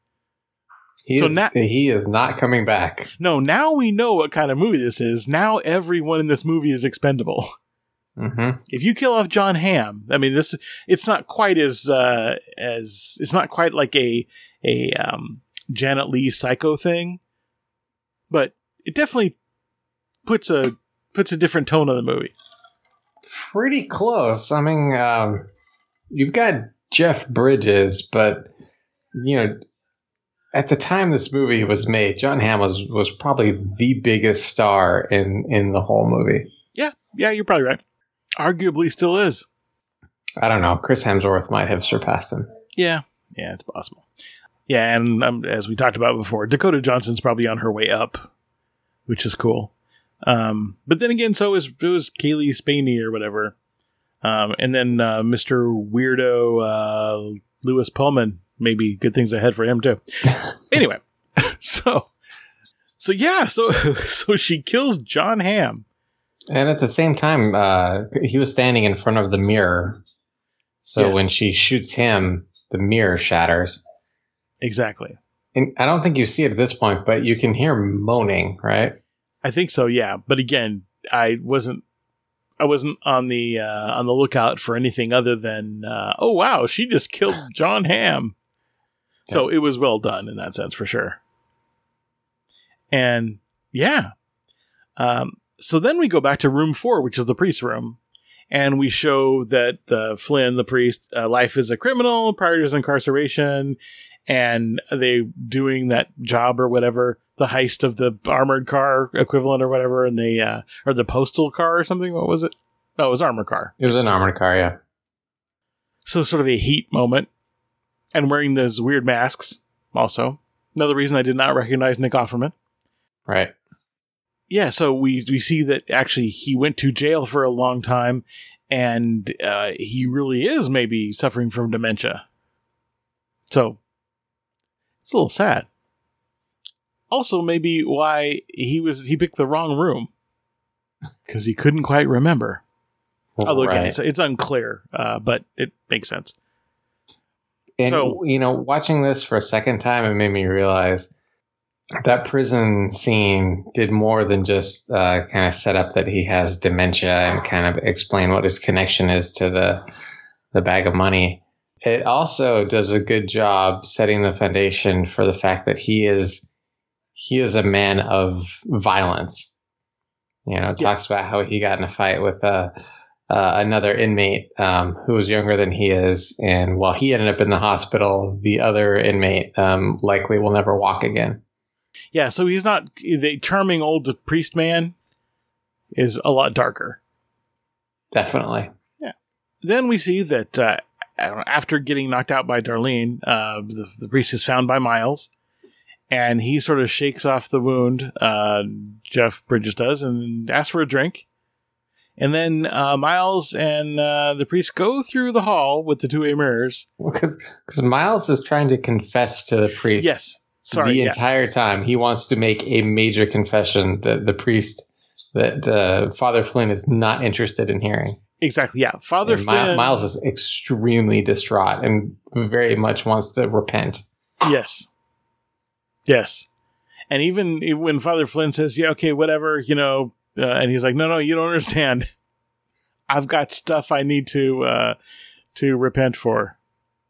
He, so is, na- he is not coming back. No, now we know what kind of movie this is. Now everyone in this movie is expendable. Mm-hmm. If you kill off John Hamm, I mean, this it's not quite as uh, as it's not quite like a a um, Janet Leigh Psycho thing, but it definitely puts a puts a different tone on the movie. Pretty close. I mean, um, you've got Jeff Bridges, but, you know, at the time this movie was made, John Hamm was, was probably the biggest star in, in the whole movie. Yeah, yeah, you're probably right. Arguably still is. I don't know. Chris Hemsworth might have surpassed him. Yeah, yeah, it's possible. Yeah, and um, as we talked about before, Dakota Johnson's probably on her way up, which is cool. Um, but then again, so is, it was Kaylee Spaney or whatever. Um, and then uh, Mister Weirdo uh, Lewis Pullman, maybe good things ahead for him too. Anyway, so so yeah, so so she kills John Hamm. And at the same time, uh, he was standing in front of the mirror. So yes. When she shoots him, the mirror shatters. Exactly. And I don't think you see it at this point, but you can hear moaning, right? I think so, yeah. But again, I wasn't I wasn't on the uh, on the lookout for anything other than uh, oh wow, she just killed John Hamm. Yeah. So it was well done in that sense for sure. And yeah. Um, so then we go back to room four, which is the priest's room. And we show that uh, Flynn, the priest, uh, life is a criminal prior to his incarceration. And they doing that job or whatever, the heist of the armored car equivalent or whatever. And they, uh, or the postal car or something. What was it? Oh, it was armored car. It was an armored car, yeah. So sort of a heat moment. And wearing those weird masks also. Another reason I did not recognize Nick Offerman. Right. Yeah, so we, we see that actually he went to jail for a long time, and uh, he really is maybe suffering from dementia. So, it's a little sad. Also, maybe why he was he picked the wrong room. Because he couldn't quite remember. Although, right. Again, it's, it's unclear, uh, but it makes sense. And, so, you know, watching this for a second time, it made me realize that prison scene did more than just uh, kind of set up that he has dementia and kind of explain what his connection is to the the bag of money. It also does a good job setting the foundation for the fact that he is he is a man of violence. You know, it yeah. talks about how he got in a fight with uh, uh, another inmate um, who was younger than he is, and while he ended up in the hospital, the other inmate um, likely will never walk again. Yeah, so he's not the charming old priest man is a lot darker. Definitely. Yeah. Then we see that uh, after getting knocked out by Darlene, uh, the, the priest is found by Miles, and he sort of shakes off the wound, uh, Jeff Bridges does, and asks for a drink. And then uh, Miles and uh, the priest go through the hall with the two-way mirrors. Because well, Miles is trying to confess to the priest. Yes. Sorry, the yeah. entire time he wants to make a major confession that the priest, that uh, Father Flynn is not interested in hearing. Exactly, yeah. Father and Flynn... Miles is extremely distraught and very much wants to repent. Yes. Yes. And even when Father Flynn says, yeah, okay, whatever, you know, uh, and he's like, no, no, you don't understand. I've got stuff I need to, uh, to repent for.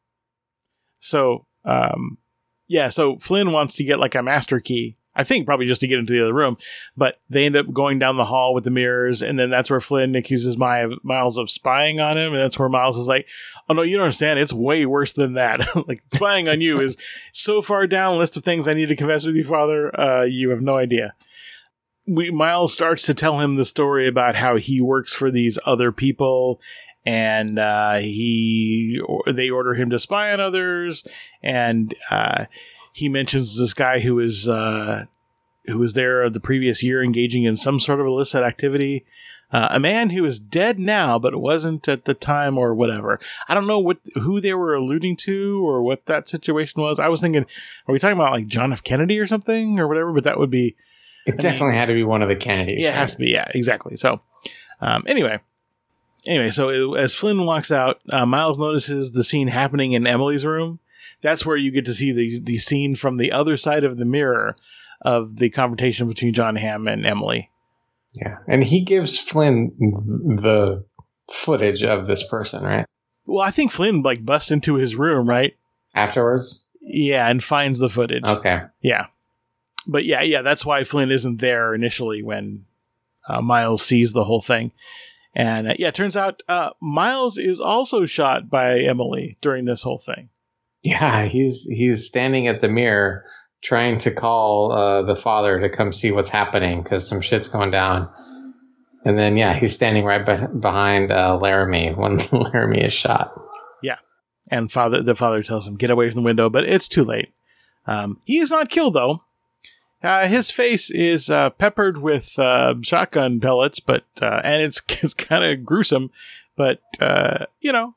So, um... yeah, so Flynn wants to get like a master key. I think probably just to get into the other room. But they end up going down the hall with the mirrors. And then that's where Flynn accuses My- Miles of spying on him. And that's where Miles is like, oh, no, you don't understand. It's way worse than that. Like, spying on you is so far down the list of things I need to confess with you, Father. Uh, you have no idea. We, Miles starts to tell him the story about how he works for these other people. And uh, he, or they order him to spy on others, and uh, he mentions this guy who is uh, who was there the previous year, engaging in some sort of illicit activity. Uh, a man who is dead now, but wasn't at the time, or whatever. I don't know what who they were alluding to, or what that situation was. I was thinking, are we talking about like John F. Kennedy or something, or whatever? But that would be. It I definitely mean, had to be one of the Kennedys. Yeah, it has to be. Yeah, exactly. So, um, anyway. Anyway, so as Flynn walks out, uh, Miles notices the scene happening in Emily's room. That's where you get to see the the scene from the other side of the mirror of the confrontation between John Hamm and Emily. Yeah, and he gives Flynn the footage of this person, right? Well, I think Flynn like busts into his room, right? Afterwards? Yeah, and finds the footage. Okay. Yeah. But yeah, yeah, that's why Flynn isn't there initially when uh, Miles sees the whole thing. And uh, yeah, it turns out uh, Miles is also shot by Emily during this whole thing. Yeah, he's he's standing at the mirror trying to call uh, the father to come see what's happening because some shit's going down. And then, yeah, he's standing right be- behind uh, Laramie when Laramie is shot. Yeah. And father, the father tells him, get away from the window, but it's too late. Um, he is not killed, though. Uh, his face is uh, peppered with uh, shotgun pellets, but uh, and it's it's kind of gruesome, but uh, you know.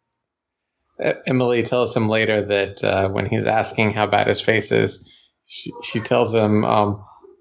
Emily tells him later that uh, when he's asking how bad his face is, she, she tells him, um,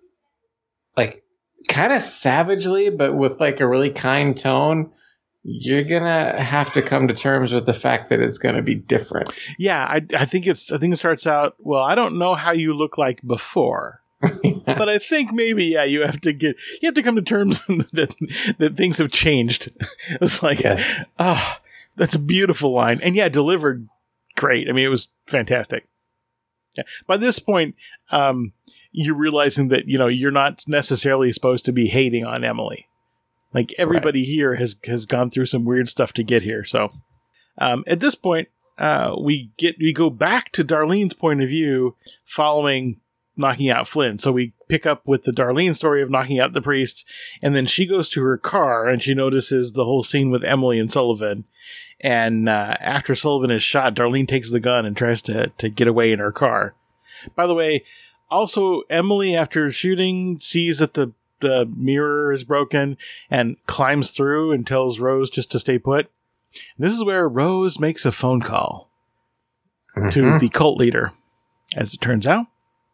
like, kind of savagely, but with like a really kind tone, you're gonna have to come to terms with the fact that it's gonna be different. Yeah, I, I think it's. I think it starts out. Well, I don't know how you look like before. But I think maybe, yeah, you have to get, you have to come to terms that that things have changed. It's like, ah, yeah. oh, that's a beautiful line. And yeah, delivered great. I mean, it was fantastic. Yeah. By this point, um, you're realizing that, you know, you're not necessarily supposed to be hating on Emily. Like everybody right. here has, has gone through some weird stuff to get here. So, um, at this point, uh, we get, we go back to Darlene's point of view following knocking out Flynn. So we pick up with the Darlene story of knocking out the priests, and then she goes to her car and she notices the whole scene with Emily and Sullivan. And uh, after Sullivan is shot, Darlene takes the gun and tries to, to get away in her car. By the way, also Emily, after shooting, sees that the, the mirror is broken and climbs through and tells Rose just to stay put. And this is where Rose makes a phone call mm-hmm. to the cult leader, as it turns out.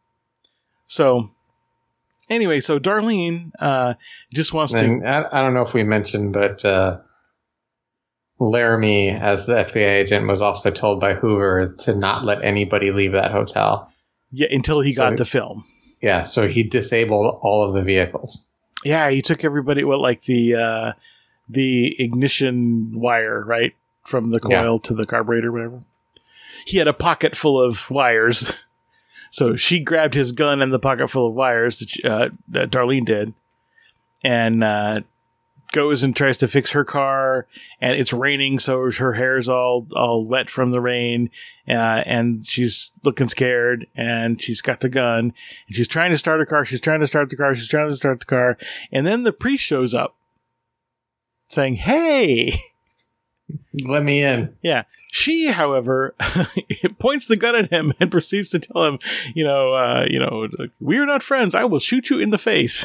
So, anyway, so Darlene uh, just wants and to... I, I don't know if we mentioned, but uh, Laramie, as the F B I agent, was also told by Hoover to not let anybody leave that hotel. Yeah, until he so got he, the film. Yeah, so he disabled all of the vehicles. Yeah, he took everybody, what, like the uh, the ignition wire, right? From the coil yeah. to the carburetor, whatever. He had a pocket full of wires. So she grabbed his gun and the pocket full of wires that, she, uh, that Darlene did, and uh, goes and tries to fix her car. And it's raining, so her hair's all all wet from the rain, uh, and she's looking scared. And she's got the gun, and she's trying to start her car. She's trying to start the car. She's trying to start the car, and then the priest shows up, saying, "Hey, let me in." Yeah. She, however, points the gun at him and proceeds to tell him, you know, uh, you know, we are not friends. I will shoot you in the face.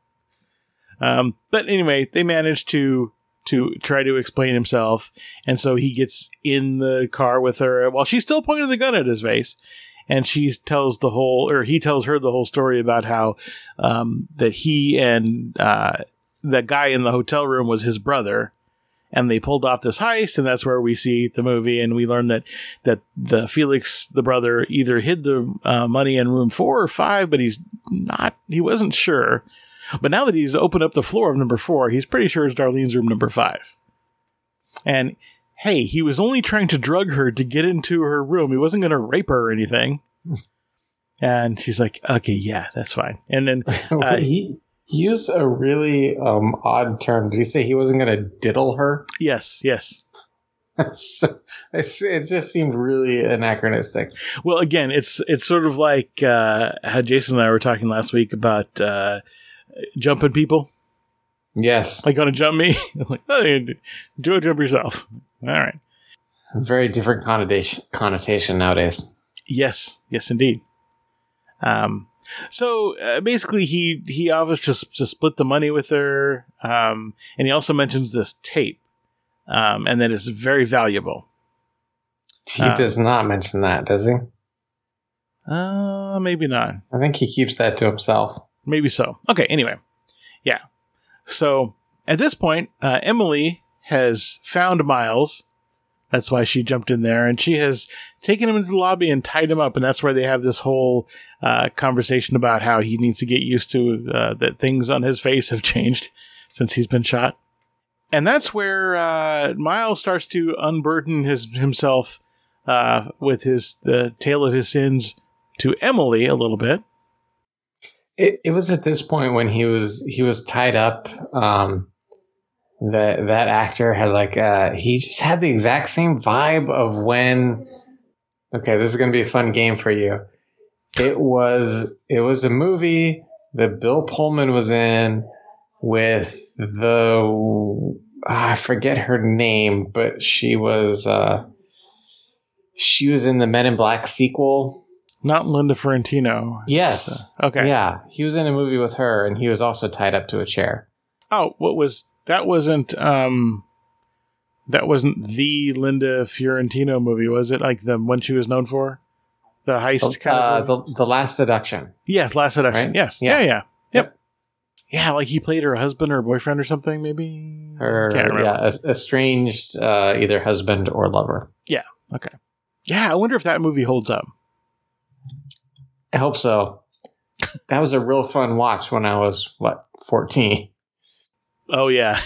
Um, but anyway, they manage to to try to explain himself, and so he gets in the car with her while she's still pointing the gun at his face, and she tells the whole, or he tells her the whole story about how um, that he and uh, that guy in the hotel room was his brother. And they pulled off this heist, and that's where we see the movie, and we learn that that the Felix, the brother, either hid the uh, money in room four or five, but he's not, he wasn't sure. But now that he's opened up the floor of number four, he's pretty sure it's Darlene's room number five. And hey, he was only trying to drug her to get into her room. He wasn't going to rape her or anything. And she's like, okay, yeah, that's fine. And then uh, he... He used a really um, odd term. Did he say he wasn't going to diddle her? Yes, yes. So, it just seemed really anachronistic. Well, again, it's it's sort of like uh, how Jason and I were talking last week about uh, jumping people. Yes. Like, gonna jump me? Like, oh, do a jump yourself. All right. Very different connotation, connotation nowadays. Yes, yes, indeed. Um. So uh, basically, he he offers just to split the money with her, um, and he also mentions this tape, um, and that it's very valuable. He uh, does not mention that, does he? Uh, maybe not. I think he keeps that to himself. Maybe so. Okay. Anyway, yeah. So at this point, uh, Emily has found Miles. That's why she jumped in there, and she has taken him into the lobby and tied him up, and that's where they have this whole uh, conversation about how he needs to get used to uh, that things on his face have changed since he's been shot. And that's where uh, Miles starts to unburden his himself uh, with his the tale of his sins to Emily a little bit. It, it was at this point when he was he was tied up. Um That that actor had like uh he just had the exact same vibe of when okay, this is gonna be a fun game for you. It was it was a movie that Bill Pullman was in with the I forget her name, but she was uh, she was in the Men in Black sequel. Not Linda Fiorentino. Yes. So, okay. Yeah, he was in a movie with her, and he was also tied up to a chair. Oh, what was that? Wasn't um, that wasn't the Linda Fiorentino movie? Was it like the one she was known for? The heist kind uh, of movie? the the Last Seduction. Yes, Last Seduction. Right? Yes. Yeah. Yeah. Yeah. Yep. Yep. Yeah, like he played her husband or boyfriend or something, maybe. Her, Can't remember. yeah, es- estranged uh, either husband or lover. Yeah. Okay. Yeah, I wonder if that movie holds up. I hope so. That was a real fun watch when I was what fourteen. Oh yeah.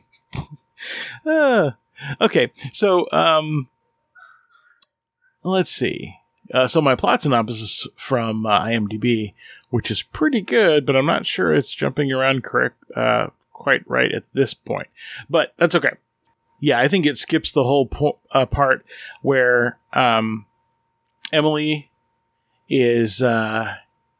uh, okay, so um, let's see. Uh, so my plot synopsis from uh, IMDb, which is pretty good, but I'm not sure it's jumping around correct, uh, quite right at this point. But that's okay. Yeah, I think it skips the whole po- uh, part where um, Emily is uh,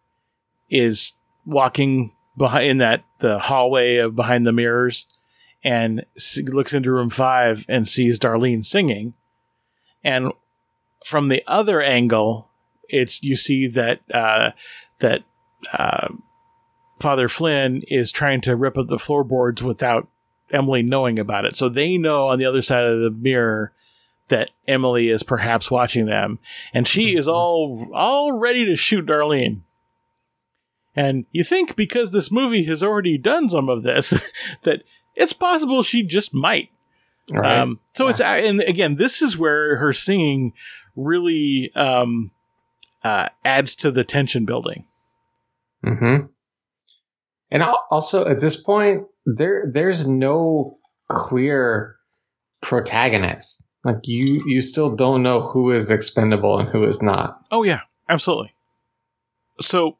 is walking behind in that the hallway of behind the mirrors, and s- looks into room five and sees Darlene singing, and from the other angle, it's you see that uh, that uh, Father Flynn is trying to rip up the floorboards without Emily knowing about it. So they know on the other side of the mirror that Emily is perhaps watching them, and she is all all ready to shoot Darlene. And you think because this movie has already done some of this, that it's possible she just might. Right. Um, so yeah. it's and again, this is where her singing really um, uh, adds to the tension building. Mm-hmm. And also at this point, there there's no clear protagonist. Like you, you still don't know who is expendable and who is not. Oh yeah, absolutely. So,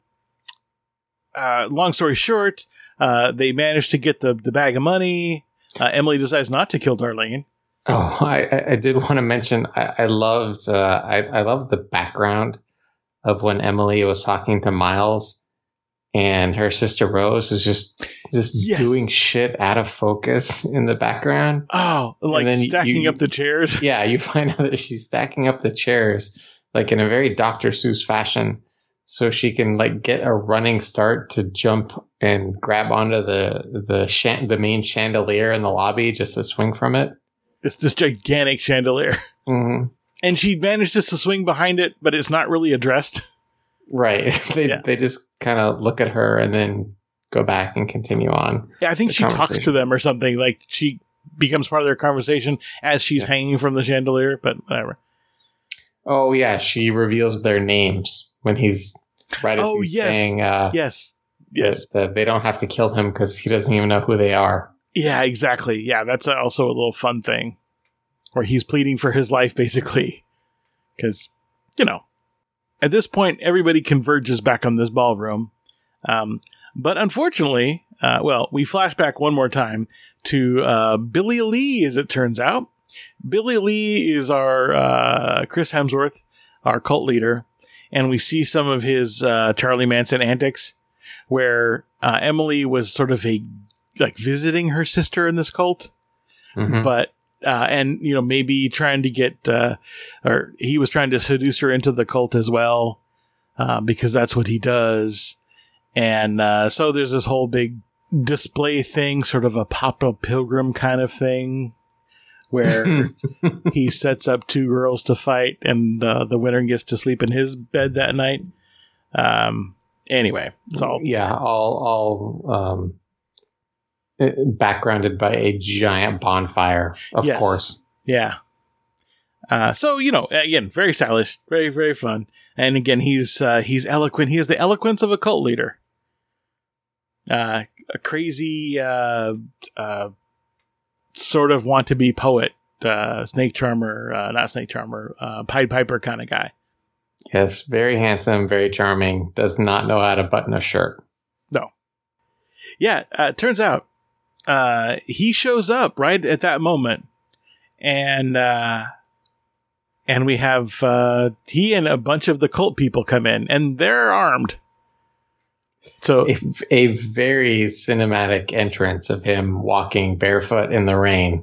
uh, long story short, uh, they managed to get the the bag of money. Uh, Emily decides not to kill Darlene. Oh, I, I did want to mention. I, I loved. Uh, I I loved the background of when Emily was talking to Miles, and her sister Rose is just just Yes. doing shit out of focus in the background. Oh, like then stacking you- up the chairs. Yeah, you find out that she's stacking up the chairs like in a very Doctor Seuss fashion, so she can like get a running start to jump and grab onto the the chan- the main chandelier in the lobby just to swing from it. It's this gigantic chandelier, Mm-hmm. and she manages to swing behind it, but it's not really addressed. Right. they Yeah. they just kind of look at her and then go back and continue on. Yeah, I think The she talks to conversation. them or something. Like she becomes part of their conversation as she's Yeah. hanging from the chandelier. But whatever. Oh yeah, she reveals their names when he's right as Oh, he's yes. saying uh, Yes. Yes. that, that they don't have to kill him because he doesn't even know who they are. Yeah, exactly. Yeah, that's also a little fun thing where he's pleading for his life, basically. Because, you know, at this point, everybody converges back on this ballroom. Um, but unfortunately, uh, well, we flash back one more time to uh, Billy Lee, as it turns out. Billy Lee is our uh, Chris Hemsworth, our cult leader. And we see some of his uh, Charlie Manson antics where uh, Emily was sort of a like visiting her sister in this cult, Mhm. but uh, and you know maybe trying to get uh, or he was trying to seduce her into the cult as well uh, because that's what he does, and uh, so there's this whole big display thing, sort of a Papa Pilgrim kind of thing, where he sets up two girls to fight, and uh, the winner gets to sleep in his bed that night. Um. Anyway, it's all yeah, all all um, eh, backgrounded by a giant bonfire, of Yes. course. Yeah. Uh, so, you know, again, very stylish, very, very fun. And again, he's uh, he's eloquent. He has the eloquence of a cult leader. Uh, a crazy, uh, uh, sort of want to be poet, uh, snake charmer, uh, not snake charmer, uh, Pied Piper kind of guy. Yes, very handsome, very charming. Does not know how to button a shirt. No. Yeah, uh, turns out uh, he shows up right at that moment. And uh, and we have uh, he and a bunch of the cult people come in, and they're armed. So a, a very cinematic entrance of him walking barefoot in the rain,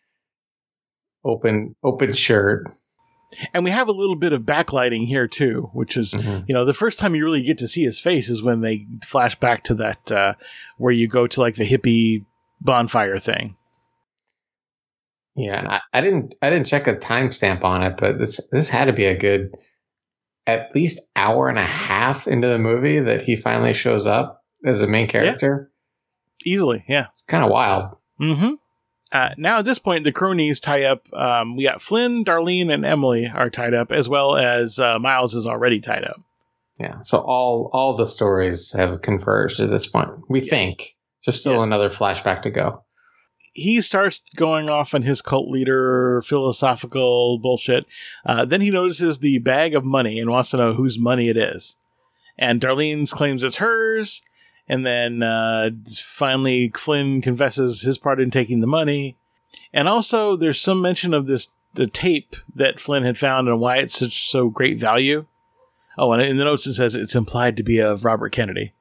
open open shirt. And we have a little bit of backlighting here too, which is, mm-hmm. you know, the first time you really get to see his face is when they flash back to that, uh, where you go to like the hippie bonfire thing. Yeah. And I, I didn't, I didn't check a timestamp on it, but this, this had to be a good, at least hour and a half into the movie that he finally shows up as a main character. Yeah. Easily. Yeah. It's kind of wild. Mm-hmm. Uh, now, at this point, the cronies tie up. Um, we got Flynn, Darlene, and Emily are tied up, as well as uh, Miles is already tied up. Yeah, so all all the stories have converged at this point. We yes. think. There's still yes. another flashback to go. He starts going off on his cult leader philosophical bullshit. Uh, then he notices the bag of money and wants to know whose money it is. And Darlene claims it's hers. And then uh, finally, Flynn confesses his part in taking the money. And also, there's some mention of this the tape that Flynn had found and why it's such so great value. Oh, and in the notes it says it's implied to be of Robert Kennedy.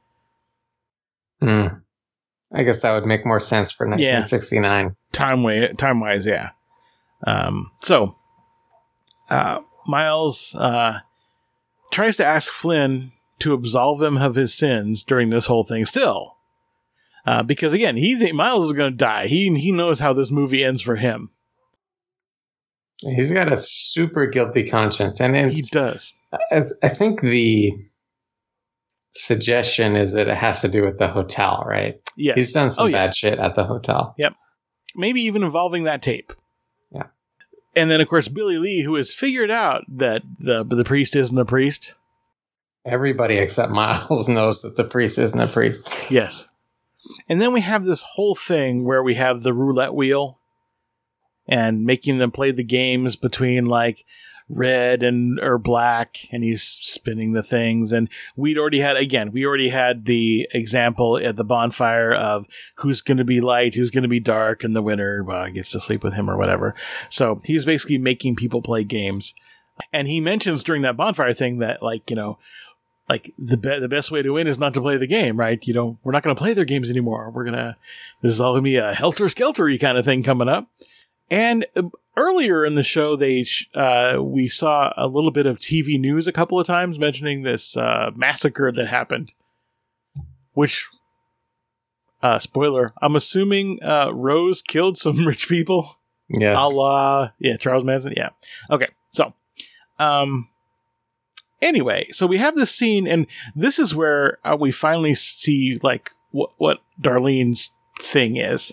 Hmm. I guess that would make more sense for nineteen sixty-nine. Yeah. Time way, time wise, yeah. Um, so, uh, Miles uh, tries to ask Flynn to absolve him of his sins during this whole thing still. Uh, because again, he th- Miles is going to die. He he knows how this movie ends for him. He's got a super guilty conscience. And he does. I, I think the suggestion is that it has to do with the hotel, right? Yes. He's done some oh, yeah. bad shit at the hotel. Yep. Maybe even involving that tape. Yeah. And then, of course, Billy Lee, who has figured out that the the priest isn't a priest. Everybody except Miles knows that the priest isn't a priest. Yes. And then we have this whole thing where we have the roulette wheel and making them play the games between like red and or black, and he's spinning the things. And we'd already had, again, we already had the example at the bonfire of who's going to be light, who's going to be dark, and the winner well, gets to sleep with him or whatever. So he's basically making people play games. And he mentions during that bonfire thing that, like, you know, like the be- the best way to win is not to play the game, right? You know, we're not going to play their games anymore. We're going to, this is all going to be a helter-skelter-y kind of thing coming up. And earlier in the show, they sh- uh, we saw a little bit of T V news a couple of times mentioning this uh, massacre that happened. Which, uh, spoiler, I'm assuming uh, Rose killed some rich people. Yes. A la, yeah, Charles Manson. Yeah. Okay. So, um, anyway, so we have this scene, and this is where uh, we finally see like what what Darlene's thing is.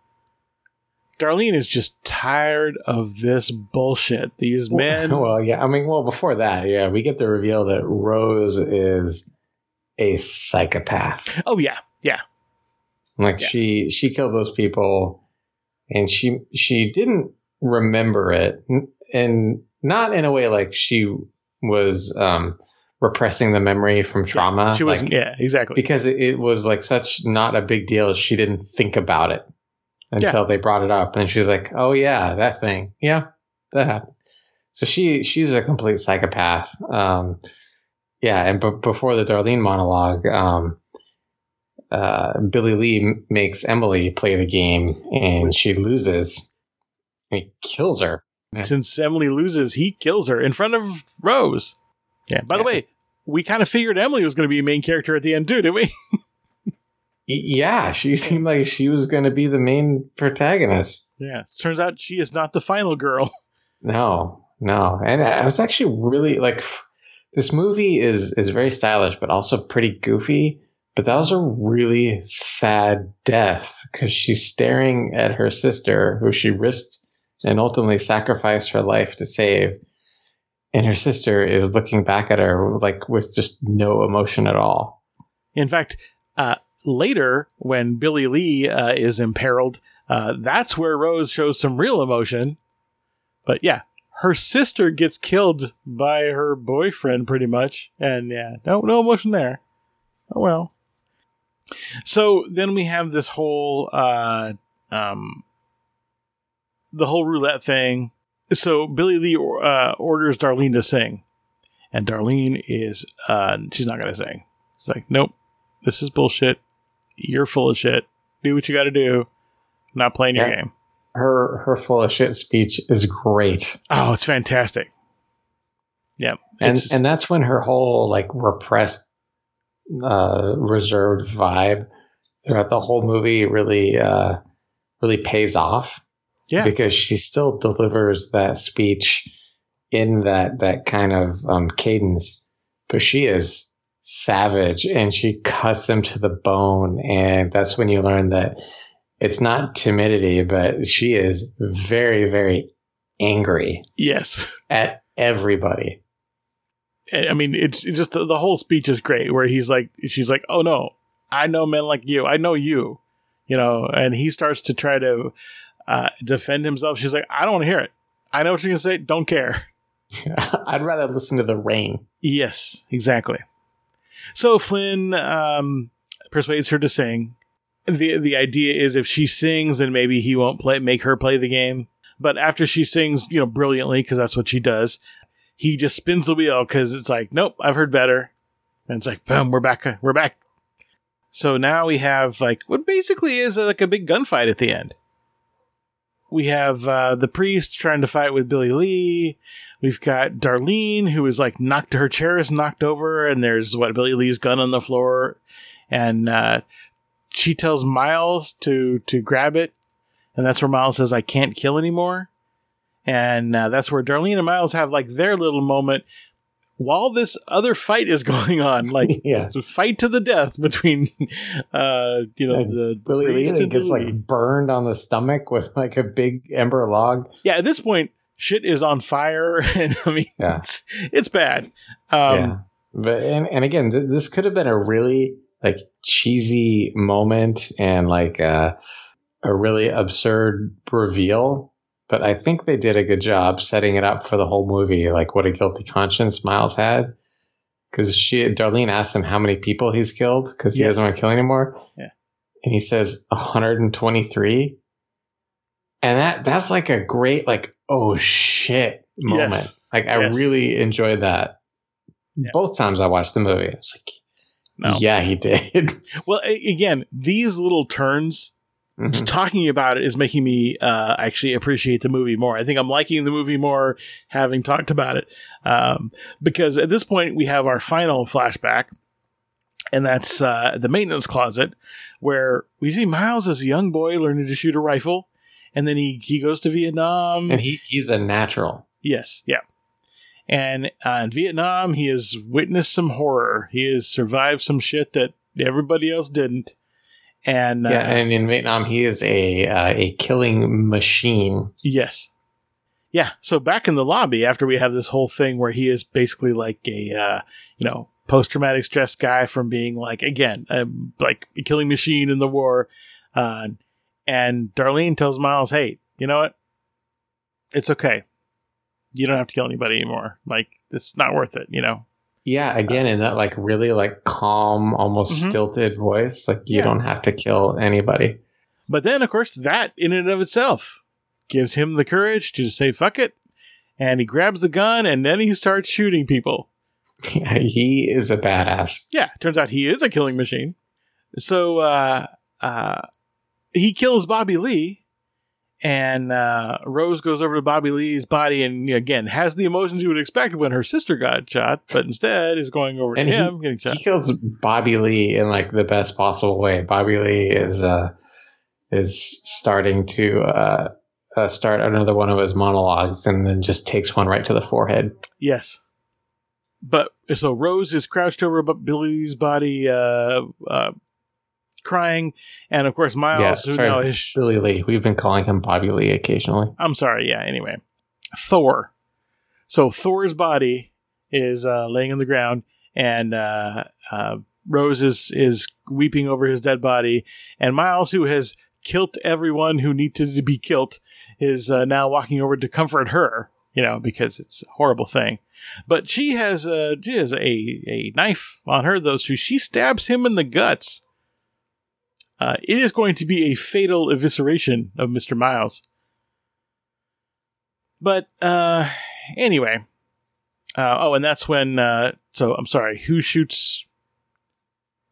Darlene is just tired of this bullshit. These men. Well, yeah. I mean, well, before that, yeah, we get the reveal that Rose is a psychopath. Oh yeah, yeah. Like yeah. she she killed those people, and she she didn't remember it, and not in a way like she was um, repressing the memory from trauma. Yeah, she wasn't. Like, yeah, exactly. Because it, it was like such not a big deal. She didn't think about it until yeah. they brought it up, and she's like, "Oh yeah, that thing. Yeah, that happened." So she she's a complete psychopath. Um, yeah, and b- before the Darlene monologue, um, uh, Billy Lee m- makes Emily play the game, and she loses. And he kills her. Since Emily loses, he kills her in front of Rose. Yeah. By yes. the way, we kind of figured Emily was going to be a main character at the end too, didn't we? Yeah, she seemed like she was going to be the main protagonist. Yeah. Turns out she is not the final girl. No, no. And I was actually really like, this movie is, is very stylish, but also pretty goofy. But that was a really sad death because she's staring at her sister, who she risked and ultimately sacrificed her life to save. And her sister is looking back at her like with just no emotion at all. In fact, uh, later when Billy Lee uh, is imperiled, uh, that's where Rose shows some real emotion. But yeah, her sister gets killed by her boyfriend pretty much. And yeah, no, no emotion there. Oh well. So then we have this whole, uh, um, the whole roulette thing. So Billy Lee uh, orders Darlene to sing, and Darlene is uh, she's not going to sing. It's like, nope, this is bullshit. You're full of shit. Do what you got to do. Not playing your Yeah. game. Her her full of shit speech is great. Oh, it's fantastic. Yeah. And It's, and that's when her whole like repressed, uh, reserved vibe throughout the whole movie really uh, really pays off. yeah. Because she still delivers that speech in that that kind of um, cadence, but she is savage and she cuts him to the bone. And that's when you learn that it's not timidity, but she is very, very angry Yes. at everybody. I mean, it's it's just the, the whole speech is great where he's like, she's like, oh no, I know men like you. I know you, you know, and he starts to try to uh, defend himself. She's like, I don't want to hear it. I know what you're going to say. Don't care. I'd rather listen to the rain. Yes, exactly. So Flynn um, persuades her to sing. The the idea is if she sings, then maybe he won't play, make her play the game. But after she sings, you know, brilliantly, because that's what she does, he just spins the wheel because it's like, nope, I've heard better. And it's like, boom, we're back, we're back. So now we have like what basically is like a big gunfight at the end. We have uh, the priest trying to fight with Billy Lee. We've got Darlene, who is like knocked, her chair is knocked over, and there's what Billy Lee's gun on the floor, and uh, she tells Miles to to grab it, and that's where Miles says, "I can't kill anymore," and uh, that's where Darlene and Miles have like their little moment while this other fight is going on, like Yeah. it's a fight to the death between, uh, you know, And the Billy Lee priest that and gets Billy. like burned on the stomach with like a big ember log. Yeah, at this point, shit is on fire, and I mean, Yeah. it's, it's bad. Um, Yeah, but and and again, th- this could have been a really like cheesy moment and like uh, a really absurd reveal. But I think they did a good job setting it up for the whole movie, like what a guilty conscience Miles had. Because she, Darlene asked him how many people he's killed because he Yes. doesn't want to kill anymore. Yeah. And he says one hundred twenty-three. And that that's like a great, like, oh shit moment. Yes. Like, I Yes. really enjoyed that. Yeah. Both times I watched the movie. I was like, No. yeah, he did. Well, a- again, these little turns, Mhm. talking about it is making me uh, actually appreciate the movie more. I think I'm liking the movie more having talked about it. Um, because at this point, we have our final flashback, and that's uh, the maintenance closet, where we see Miles as a young boy learning to shoot a rifle, and then he, he goes to Vietnam. And he he's a natural. Yes, yeah. And uh, in Vietnam, he has witnessed some horror. He has survived some shit that everybody else didn't. And uh, Yeah, and in Vietnam, he is a uh, a killing machine. yes. Yeah, so back in the lobby, after we have this whole thing where he is basically like a, uh, you know, post-traumatic stress guy from being like, again, a, like a killing machine in the war. Uh, and Darlene tells Miles, hey, you know what? It's okay. You don't have to kill anybody anymore. Like, it's not worth it, you know? Yeah, again, in that like really like calm, almost Mhm. stilted voice. Like you Yeah. don't have to kill anybody. But then, of course, that in and of itself gives him the courage to just say, fuck it. And he grabs the gun and then he starts shooting people. Yeah, he is a badass. Yeah, turns out he is a killing machine. So uh, uh, he kills Bobby Lee. And uh, Rose goes over to Bobby Lee's body and, you know, again, has the emotions you would expect when her sister got shot, but instead is going over And to he- him getting shot. He kills Bobby Lee in like the best possible way. Bobby Lee is uh is starting to uh, uh start another one of his monologues and then just takes one right to the forehead. Yes. But so Rose is crouched over B- Billy's body, uh, uh, crying. And of course, Miles, Yeah, who sorry. now is. Billy Lee. We've been calling him Bobby Lee occasionally. I'm sorry. Yeah. Anyway, Thor. So Thor's body is uh, laying on the ground, and uh, uh, Rose is, is weeping over his dead body. And Miles, who has killed everyone who needed to be killed, is uh, now walking over to comfort her, you know, because it's a horrible thing. But she has, uh, she has a, a knife on her, though, so she stabs him in the guts. Uh, it is going to be a fatal evisceration of Mister Miles. But uh, anyway, uh, oh, and that's when. Uh, so I'm sorry. Who shoots?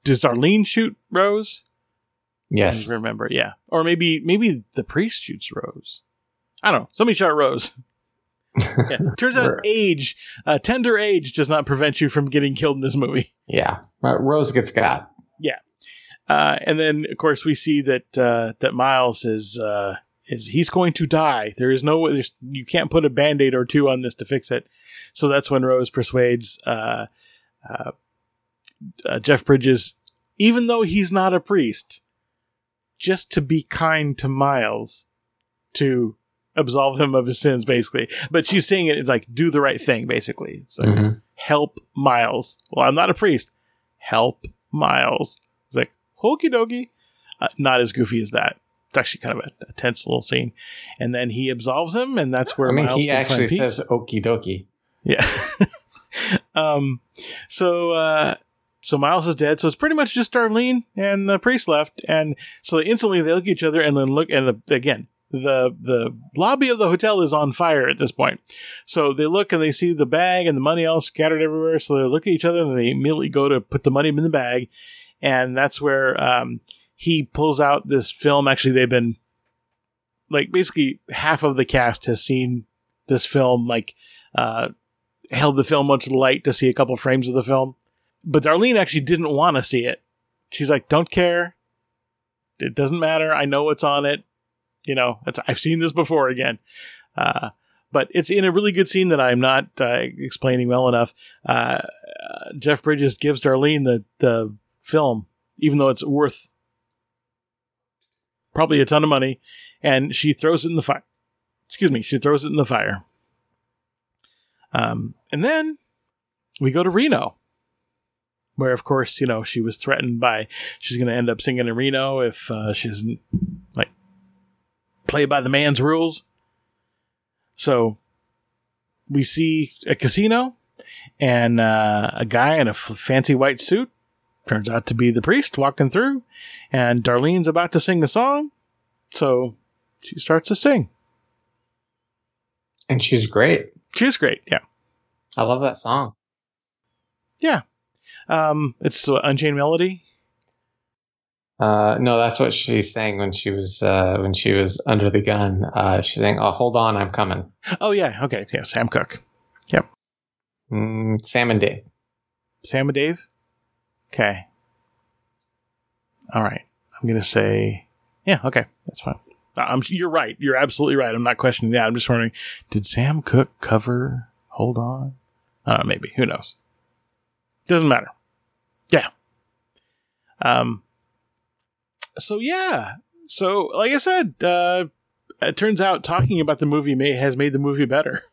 does Darlene shoot Rose? Yes. I remember, yeah. Or maybe maybe the priest shoots Rose. I don't know. Somebody shot Rose. Yeah. Turns out age, uh, tender age, does not prevent you from getting killed in this movie. Yeah, Rose gets got. Yeah, uh, and then of course we see that uh, that Miles is uh, is he's going to die. There is no there's, you can't put a Band-Aid or two on this to fix it. So that's when Rose persuades uh, uh, uh, Jeff Bridges, even though he's not a priest, just to be kind to Miles, to absolve him of his sins, basically. But she's saying it, it's like, do the right thing, basically. It's like, mm-hmm. help Miles. Well, I'm not a priest. Help Miles. It's like, okie dokie. Uh, not as goofy as that. It's actually kind of a, a tense little scene. And then he absolves him, and that's where I mean, Miles he actually says okie dokie. Yeah. um. So, uh, so Miles is dead. So it's pretty much just Darlene and the priest left. And so they instantly they look at each other and then look, and the, again, The the lobby of the hotel is on fire at this point. So they look and they see the bag and the money all scattered everywhere. So they look at each other and they immediately go to put the money in the bag. And that's where um, he pulls out this film. Actually, they've been, like, basically half of the cast has seen this film, like, uh, held the film onto the light to see a couple frames of the film. But Darlene actually didn't want to see it. She's like, don't care. It doesn't matter. I know what's on it. You know, it's, I've seen this before again. Uh, but it's in a really good scene that I'm not uh, explaining well enough. Uh, uh, Jeff Bridges gives Darlene the, the film, even though it's worth probably a ton of money, and she throws it in the fire. Excuse me, she throws it in the fire. Um, and then we go to Reno, where, of course, you know, she was threatened by, she's going to end up singing in Reno if uh, she doesn't, like, play by the man's rules. So we see a casino and uh, a guy in a f- fancy white suit, turns out to be the priest, walking through, and Darlene's about to sing a song. So she starts to sing. And she's great. She's great, yeah. I love that song. Yeah. Um, it's uh, Unchained Melody. Uh, no, that's what she sang when she was uh, when she was under the gun. Uh, she sang, "Oh, hold on, I'm coming." Oh yeah, okay, yeah, Sam Cooke. Yep. Mm, Sam and Dave. Sam and Dave. Okay. All right. I'm gonna say, yeah. Okay, that's fine. I'm. You're right. You're absolutely right. I'm not questioning that. I'm just wondering, did Sam Cooke cover "Hold On"? Uh, maybe. Who knows? Doesn't matter. Yeah. Um. So, yeah. So, like I said, uh, it turns out talking about the movie may, has made the movie better.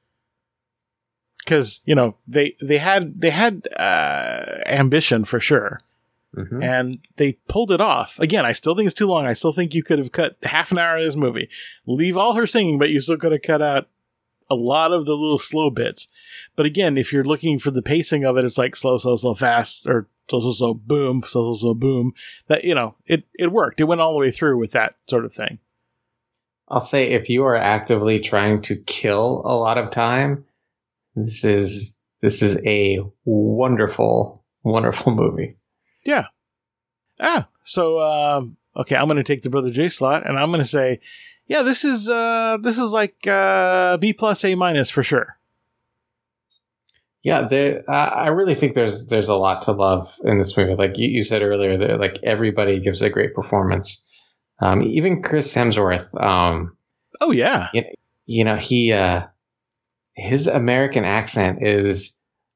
Because, you know, they they had they had uh, ambition for sure. Mm-hmm. And they pulled it off. Again, I still think it's too long. I still think you could have cut half an hour of this movie. Leave all her singing, but you still could have cut out a lot of the little slow bits. But again, if you're looking for the pacing of it, it's like slow, slow, slow, fast, or so, so, so, boom, so, so, so, boom. That, you know, it, it worked. It went all the way through with that sort of thing. I'll say if you are actively trying to kill a lot of time, this is this is a wonderful, wonderful movie. Yeah. Ah, so, um, okay, I'm going to take the Brother J slot, and I'm going to say, yeah, this is uh, this is like uh, B plus, A minus for sure. Yeah, there, uh, I really think there's there's a lot to love in this movie. Like you, you said earlier, that like everybody gives a great performance. Um, even Chris Hemsworth. Um, oh yeah, you, you know he uh, his American accent is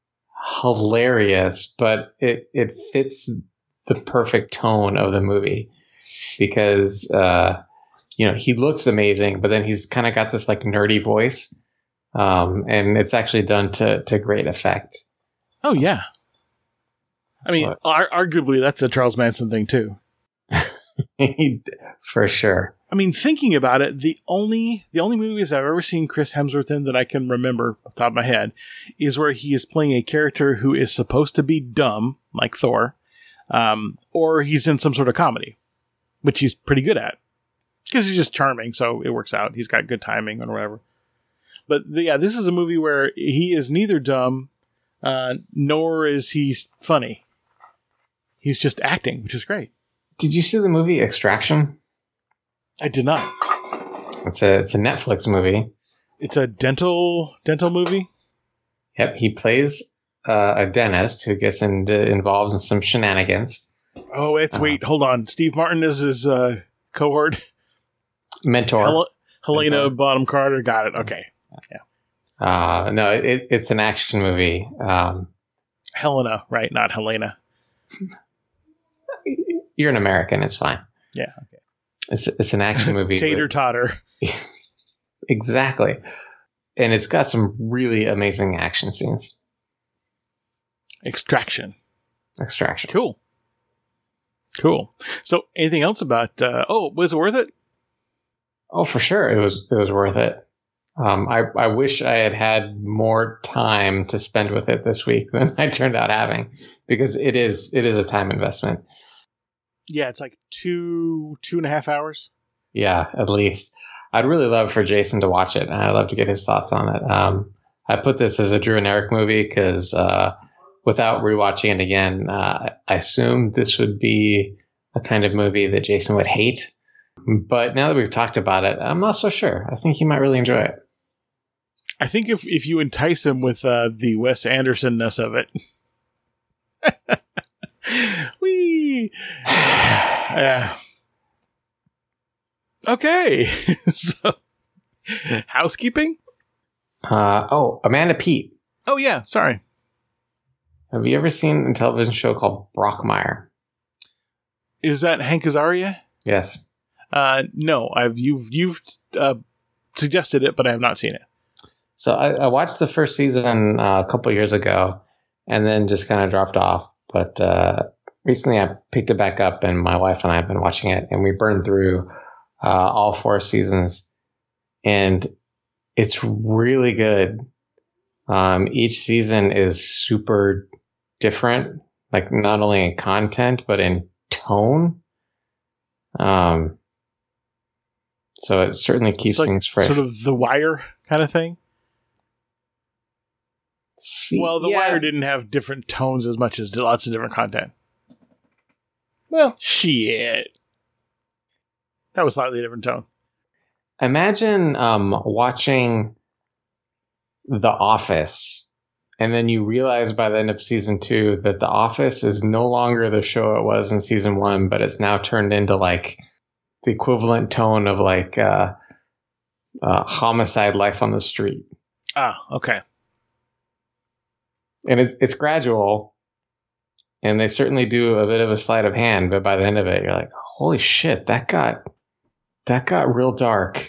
hilarious, but it it fits the perfect tone of the movie because uh, you know he looks amazing, but then he's kind of got this like nerdy voice. Um, and it's actually done to, to great effect. Oh, yeah. I mean, ar- arguably, that's a Charles Manson thing, too. For sure. I mean, thinking about it, the only the only movies I've ever seen Chris Hemsworth in that I can remember off the top of my head is where he is playing a character who is supposed to be dumb, like Thor, um, or he's in some sort of comedy, which he's pretty good at. Because he's just charming, so it works out. He's got good timing or whatever. But the, yeah, this is a movie where he is neither dumb, uh, nor is he funny. He's just acting, which is great. Did you see the movie Extraction? I did not. It's a it's a Netflix movie. It's a dental dental movie. Yep, he plays uh, a dentist who gets into, involved in some shenanigans. Oh, it's uh, wait, hold on. Steve Martin is his uh, cohort. Mentor. Hel- Helena Mentor. Bonham Carter. Got it. Okay. Yeah. Uh, no, it, it's an action movie. Um, Helena, right? Not Helena. You're an American. It's fine. Yeah. Okay. It's it's an action movie. Tater totter. Exactly. And it's got some really amazing action scenes. Extraction. Extraction. Cool. Cool. So, anything else about? Uh, oh, was it worth it? Oh, for sure, it was. It was worth it. Um, I I wish I had had more time to spend with it this week than I turned out having, because it is it is a time investment. Yeah, it's like two two and a half hours. Yeah, at least. I'd really love for Jason to watch it, and I'd love to get his thoughts on it. Um, I put this as a Drew and Eric movie because uh, without rewatching it again, uh, I assumed this would be a kind of movie that Jason would hate. But now that we've talked about it, I'm not so sure. I think he might really enjoy it. I think if, if you entice him with uh, the Wes Anderson-ness of it. Whee! Yeah. Okay. So, housekeeping? Uh, oh, Amanda Peet. Oh, yeah. Sorry. Have you ever seen a television show called Brockmire? Is that Hank Azaria? Yes. Uh, no, I've you've you've uh, suggested it, but I have not seen it. So I, I watched the first season uh, a couple years ago, and then just kind of dropped off. But uh, recently, I picked it back up, and my wife and I have been watching it, and we burned through uh, all four seasons, and it's really good. Um, each season is super different, like not only in content but in tone. Um. So it certainly keeps like things fresh. Sort of The Wire kind of thing? See, well, The yeah. Wire didn't have different tones as much as lots of different content. Well, shit. That was slightly different tone. Imagine um, watching The Office, and then you realize by the end of season two that The Office is no longer the show it was in season one, but it's now turned into like the equivalent tone of like uh, uh, Homicide: Life on the Street. Ah, okay. And it's it's gradual, and they certainly do a bit of a sleight of hand. But by the end of it, you're like, "Holy shit, that got that got real dark."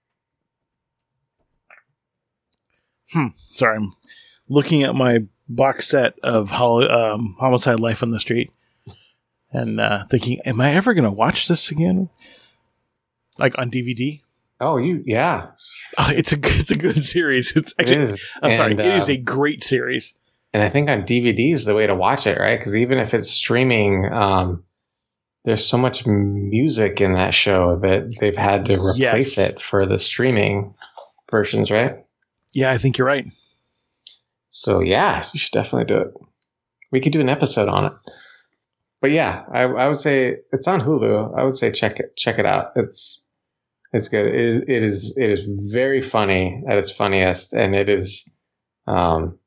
Hmm. Sorry, I'm looking at my box set of Hol- um, Homicide: Life on the Street, and uh, thinking, "Am I ever going to watch this again?" Like on D V D. Oh, you yeah. Oh, it's a it's a good series. It's actually, it is. I'm sorry, and, it is uh, a great series. And I think on D V D is the way to watch it, right? Because even if it's streaming, um, there's so much music in that show that they've had to replace yes. it for the streaming versions, right? Yeah, I think you're right. So yeah, you should definitely do it. We could do an episode on it. But yeah, I, I would say it's on Hulu. I would say check it check it out. It's it's good. It is it is, it is very funny at its funniest, and it is um,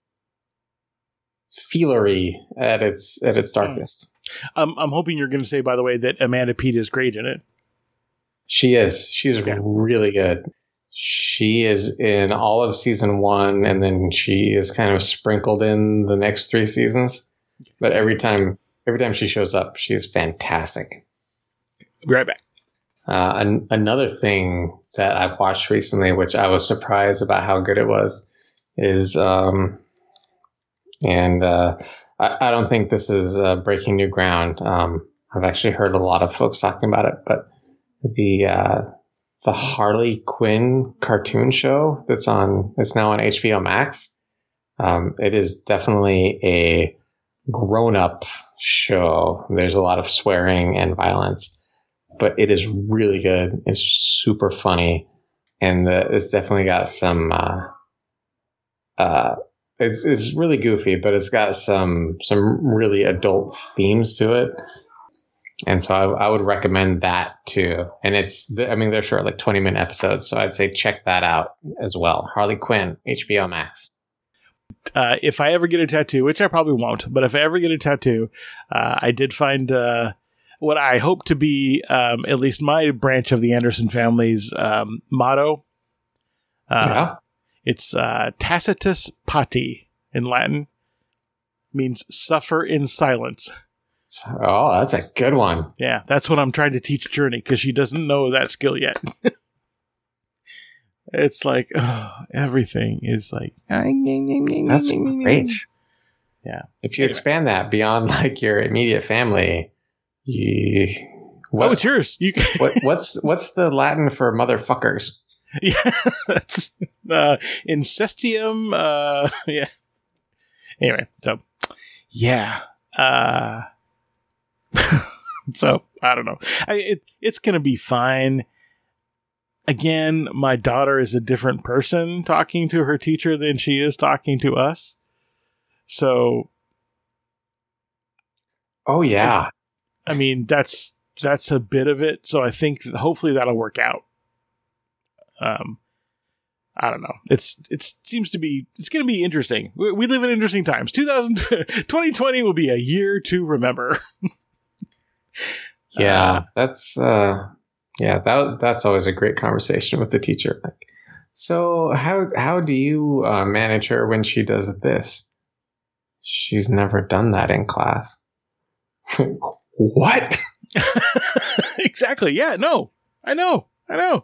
feelery at its at its darkest. Um, I'm hoping you're going to say, by the way, that Amanda Peet is great in it. She is. She's okay. really good. She is in all of season one, and then she is kind of sprinkled in the next three seasons. But every time, every time she shows up, she's fantastic. Be right back. Uh, an, another thing that I've watched recently, which I was surprised about how good it was, is, um, and uh, I, I don't think this is uh, breaking new ground. Um, I've actually heard a lot of folks talking about it, but the uh, the Harley Quinn cartoon show that's on it's now on H B O Max. Um, it is definitely a grown-up show. There's a lot of swearing and violence, but it is really good. It's super funny, and the, it's definitely got some uh, uh, it's it's really goofy, but it's got some some really adult themes to it. And so I, I would recommend that too. And it's, I mean, they're short, like twenty minute episodes. So I'd say check that out as well. Harley Quinn, H B O Max. Uh, if I ever get a tattoo, which I probably won't, but if I ever get a tattoo, uh, I did find uh, what I hope to be um, at least my branch of the Anderson family's um, motto. Uh, yeah. It's uh, Tacitus Pati in Latin. Means suffer in silence. Oh, that's a good one. Yeah, that's what I'm trying to teach Journey because she doesn't know that skill yet. It's like, oh, everything is like... That's great. Yeah. If you Anyway. expand that beyond like your immediate family, you... What, Oh, it's yours. You can- what, what's what's the Latin for motherfuckers? Yeah, that's uh, incestium. Uh, yeah. Anyway, so yeah. Uh, so I don't know. I, it, it's gonna be fine. Again, my daughter is a different person talking to her teacher than she is talking to us. So, Oh yeah. I mean, that's that's a bit of it. So I think hopefully that'll work out. Um, I don't know. It's it seems to be it's going to be interesting. We, we live in interesting times. two thousand, twenty twenty will be a year to remember. Yeah, Uh, that's uh yeah, that that's always a great conversation with the teacher. Like, so how how do you uh, manage her when she does this? She's never done that in class. What? Exactly. Yeah. No. I know. I know.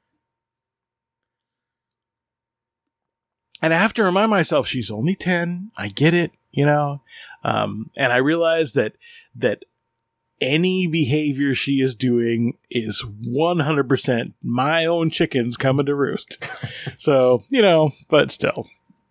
And I have to remind myself she's only ten. I get it, you know. Um, and I realize that that any behavior she is doing is one hundred percent my own chickens coming to roost. So, you know, but still.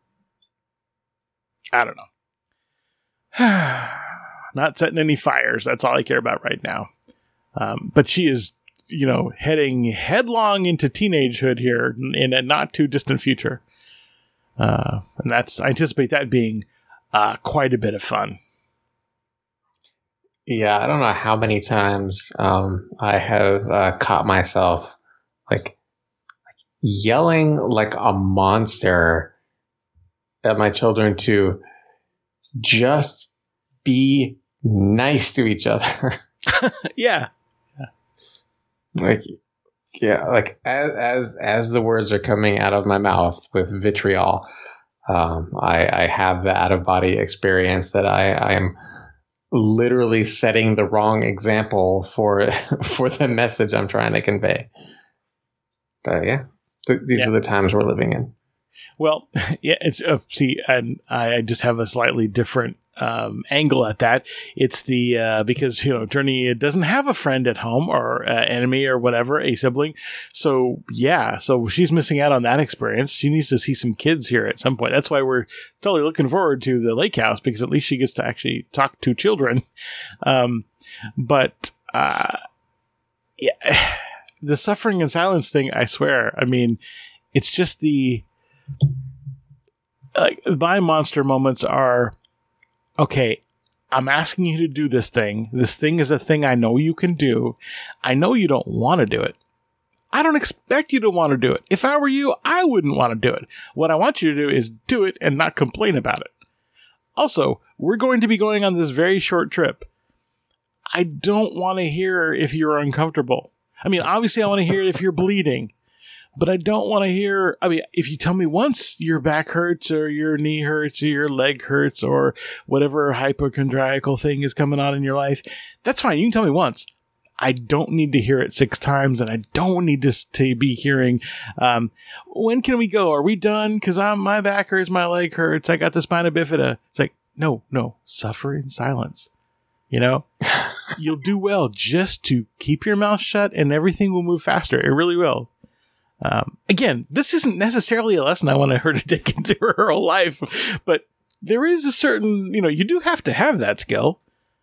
I don't know. Not setting any fires. That's all I care about right now. Um, but she is, you know, heading headlong into teenagehood here in a not too distant future. Uh, and that's, I anticipate that being uh, quite a bit of fun. Yeah, I don't know how many times um, I have uh, caught myself like yelling like a monster at my children to just be nice to each other. Yeah. Like, yeah, like as, as as the words are coming out of my mouth with vitriol, um, I, I have the out of body experience that I, I am literally setting the wrong example for for the message I'm trying to convey. But yeah, th- these Yeah. are the times we're living in. Well, yeah, it's, uh, see, and I just have a slightly different um, angle at that. It's the, uh, because, you know, Journey doesn't have a friend at home or uh, enemy or whatever, a sibling. So, yeah, so she's missing out on that experience. She needs to see some kids here at some point. That's why we're totally looking forward to the lake house, because at least she gets to actually talk to children. Um, but, uh, yeah, the suffering and silence thing, I swear, I mean, it's just the, like, my monster moments are, okay, I'm asking you to do this thing. This thing is a thing I know you can do. I know you don't want to do it. I don't expect you to want to do it. If I were you, I wouldn't want to do it. What I want you to do is do it and not complain about it. Also, we're going to be going on this very short trip. I don't want to hear if you're uncomfortable. I mean, obviously I want to hear if you're bleeding. But I don't want to hear, I mean, if you tell me once your back hurts or your knee hurts or your leg hurts or whatever hypochondriacal thing is coming on in your life, that's fine. You can tell me once. I don't need to hear it six times, and I don't need to, to be hearing, um, when can we go? Are we done? Because I'm my back hurts, my leg hurts, I got the spina bifida. It's like, no, no, suffer in silence. You know? You'll do well just to keep your mouth shut and everything will move faster. It really will. Um, again, this isn't necessarily a lesson I want her to take into her whole life, but there is a certain, you know, you do have to have that skill.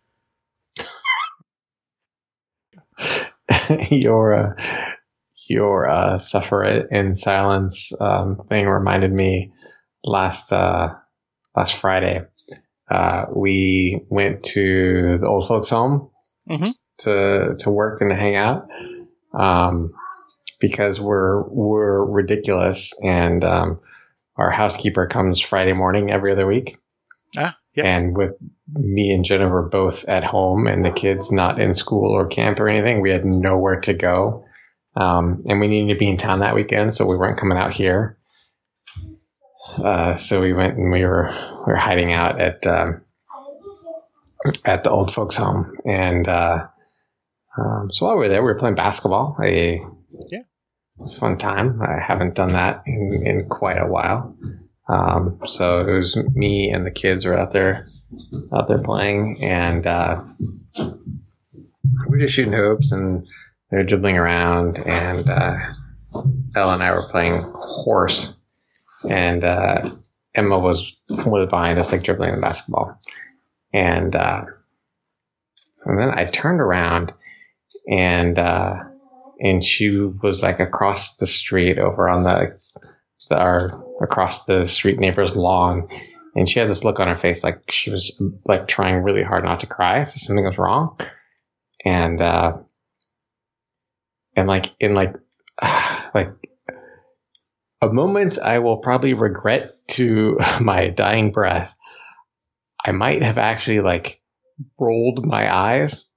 your uh, your uh, suffer in silence um, thing reminded me last uh, last Friday, uh, we went to the old folks' home Mm-hmm. to to work and to hang out, um, because we're we're ridiculous, and um, our housekeeper comes Friday morning every other week. Ah, yes. And with me and Jennifer both at home and the kids not in school or camp or anything, we had nowhere to go. Um, and we needed to be in town that weekend, so we weren't coming out here. Uh, so we went and we were we were hiding out at um, at the old folks' home. And uh, um, so while we were there, we were playing basketball. A yeah. fun time. I haven't done that in, in quite a while. Um, so it was me and the kids were out there, out there playing, and uh, we were just shooting hoops, and they were dribbling around, and uh, Ella and I were playing horse, and uh, Emma was was behind us, like dribbling the basketball, and uh, and then I turned around, and uh, and she was like across the street over on the, the our. across the street neighbor's lawn, and she had this look on her face like she was like trying really hard not to cry, so something was wrong. And uh and like in like like a moment I will probably regret to my dying breath, I might have actually like rolled my eyes.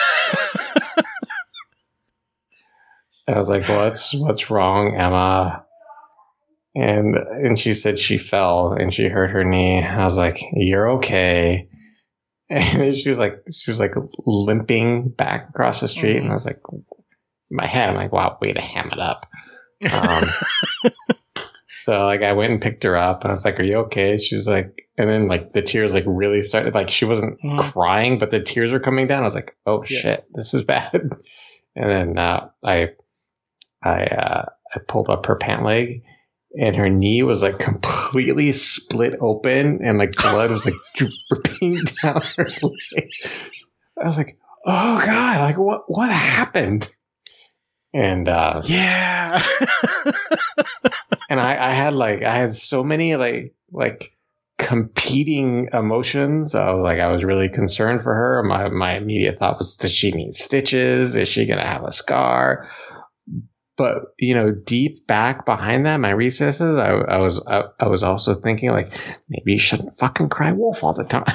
I was like, what's what's wrong, Emma? And and she said she fell and she hurt her knee. I was like, you're okay. And she was like, she was like limping back across the street. Mm-hmm. And I was like, in my head, I'm like, wow, way to ham it up. Um, so like I went and picked her up, and I was like, are you okay? She was like, and then like the tears like really started, like she wasn't mm-hmm. crying, but the tears were coming down. I was like, oh yeah. shit, this is bad. And then uh, I, I, uh, I pulled up her pant leg, and her knee was like completely split open, and like blood was like dripping down her leg. I was like, oh God, like what, what happened? And, uh, yeah. and I, I had like, I had so many like, like competing emotions. I was like, I was really concerned for her. My, my immediate thought was, does she need stitches? Is she going to have a scar? But, you know, deep back behind that, my recesses, I, I was I, I was also thinking, like, maybe you shouldn't fucking cry wolf all the time.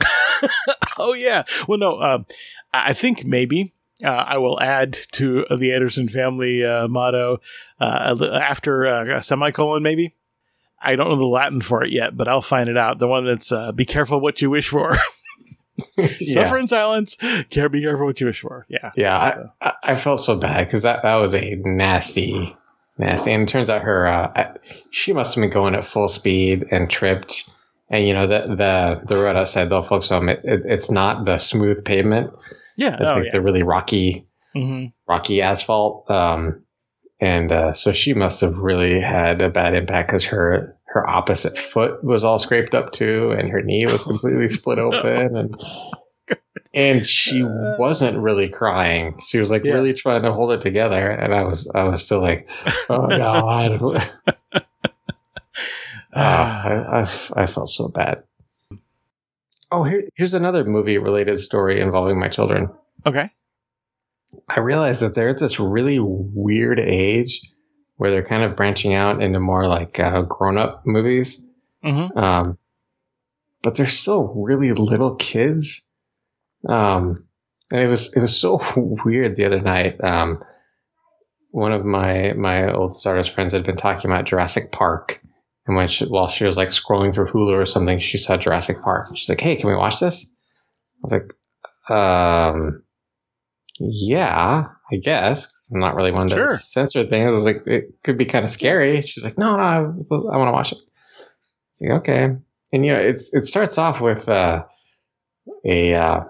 Oh, yeah. Well, no, uh, I think maybe uh, I will add to the Anderson family uh, motto uh, after uh, a semicolon, maybe. I don't know the Latin for it yet, but I'll find it out. The one that's uh, be careful what you wish for. Yeah. Suffer in silence. Care, be careful what you wish for. Yeah. Yeah. So. I, I felt so bad because that, that was a nasty, nasty. And it turns out her, uh, I, she must have been going at full speed and tripped. And, you know, the the, the road outside the folks home, it, it, it's not the smooth pavement. Yeah. It's oh, like yeah. the really rocky, mm-hmm. rocky asphalt. Um, and uh, so she must have really had a bad impact because her. Her opposite foot was all scraped up too, and her knee was completely split open, and and she wasn't really crying. She was like yeah. really trying to hold it together, and I was I was still like, oh God. uh, I, I I felt so bad. Oh, here, here's another movie related story involving my children. Okay. I realized that they're at this really weird age where they're kind of branching out into more like uh, grown-up movies. Mm-hmm. Um, but they're still really little kids. Um, and it was it was so weird the other night. Um, one of my my old Stardust friends had been talking about Jurassic Park. And when she, while she was like scrolling through Hulu or something, she saw Jurassic Park. She's like, hey, can we watch this? I was like, um, yeah, I guess. I'm not really one to sure. censor things. I was like, it could be kind of scary. She's like, no, no, I, I want to watch it. I was like, okay. And, you know, it's it starts off with uh, a uh,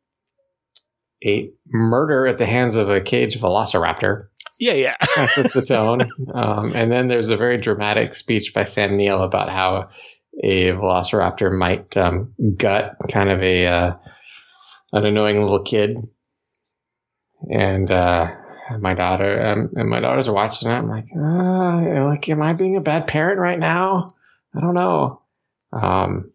a murder at the hands of a caged velociraptor. Yeah, yeah. That sets the tone. Um, and then there's a very dramatic speech by Sam Neill about how a velociraptor might um, gut kind of a uh, an annoying little kid. And uh, my daughter um, and my daughters are watching it. I'm like, uh, like, am I being a bad parent right now? I don't know. Um,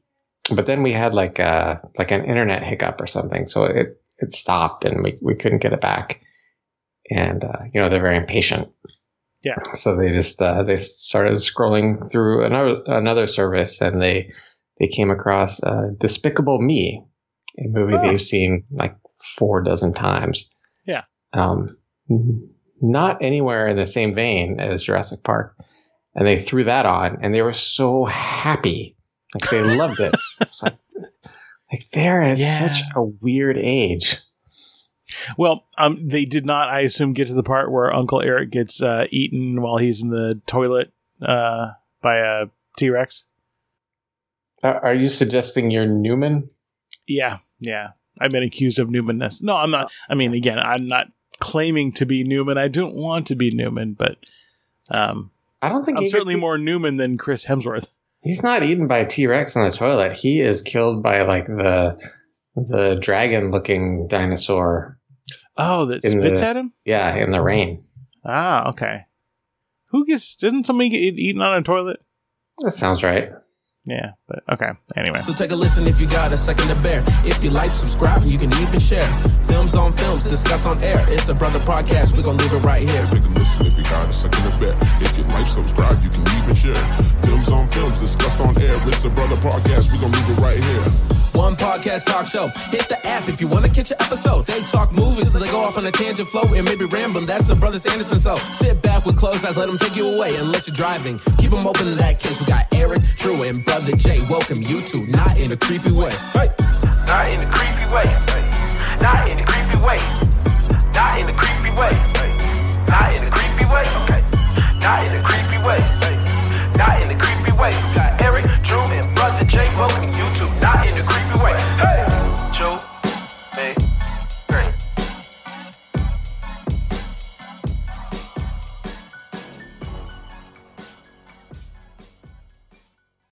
but then we had like a, like an internet hiccup or something. So it, it stopped and we, we couldn't get it back. And, uh, you know, they're very impatient. Yeah. So they just, uh, they started scrolling through another, another service and they, they came across uh, Despicable Me, a movie oh. they've seen like four dozen times. Yeah. Um, not anywhere in the same vein as Jurassic Park. And they threw that on and they were so happy. Like they loved it. It's like, like they're at yeah. such a weird age. Well, um, they did not, I assume, get to the part where Uncle Eric gets uh, eaten while he's in the toilet uh, by a T-Rex. Uh, are you suggesting you're Newman? Yeah, yeah. I've been accused of Newmanness. No, I'm not. I mean, again, I'm not claiming to be Newman. I don't want to be Newman, but um, I don't think I'm certainly gets... more Newman than Chris Hemsworth. He's not eaten by a T-Rex in the toilet. He is killed by like the the dragon-looking dinosaur. Oh, that spits the, at him? Yeah, in the rain. Ah, okay. Who gets... Didn't somebody get eaten on a toilet? That sounds right. Yeah, but okay. Anyway. So take a listen if you got a second to bear. If you like, subscribe, you can even share. Films on films, discussed on air. It's a brother podcast. We're going to leave it right here. Take a listen if you got a second to bear. If you like, subscribe, you can even share. Films on films, discussed on air. It's a brother podcast. We're going to leave it right here. One podcast talk show. Hit the app if you want to catch an episode. They talk movies, they go off on a tangent flow and maybe rambling. That's a Brother Sanderson. So sit back with closed eyes, let them take you away unless you're driving. Keep them open in that case. We got Eric, Drew, and Brother Jay. Welcome you to Not in a Creepy Way. Hey. Not in a creepy way. Not in a creepy way.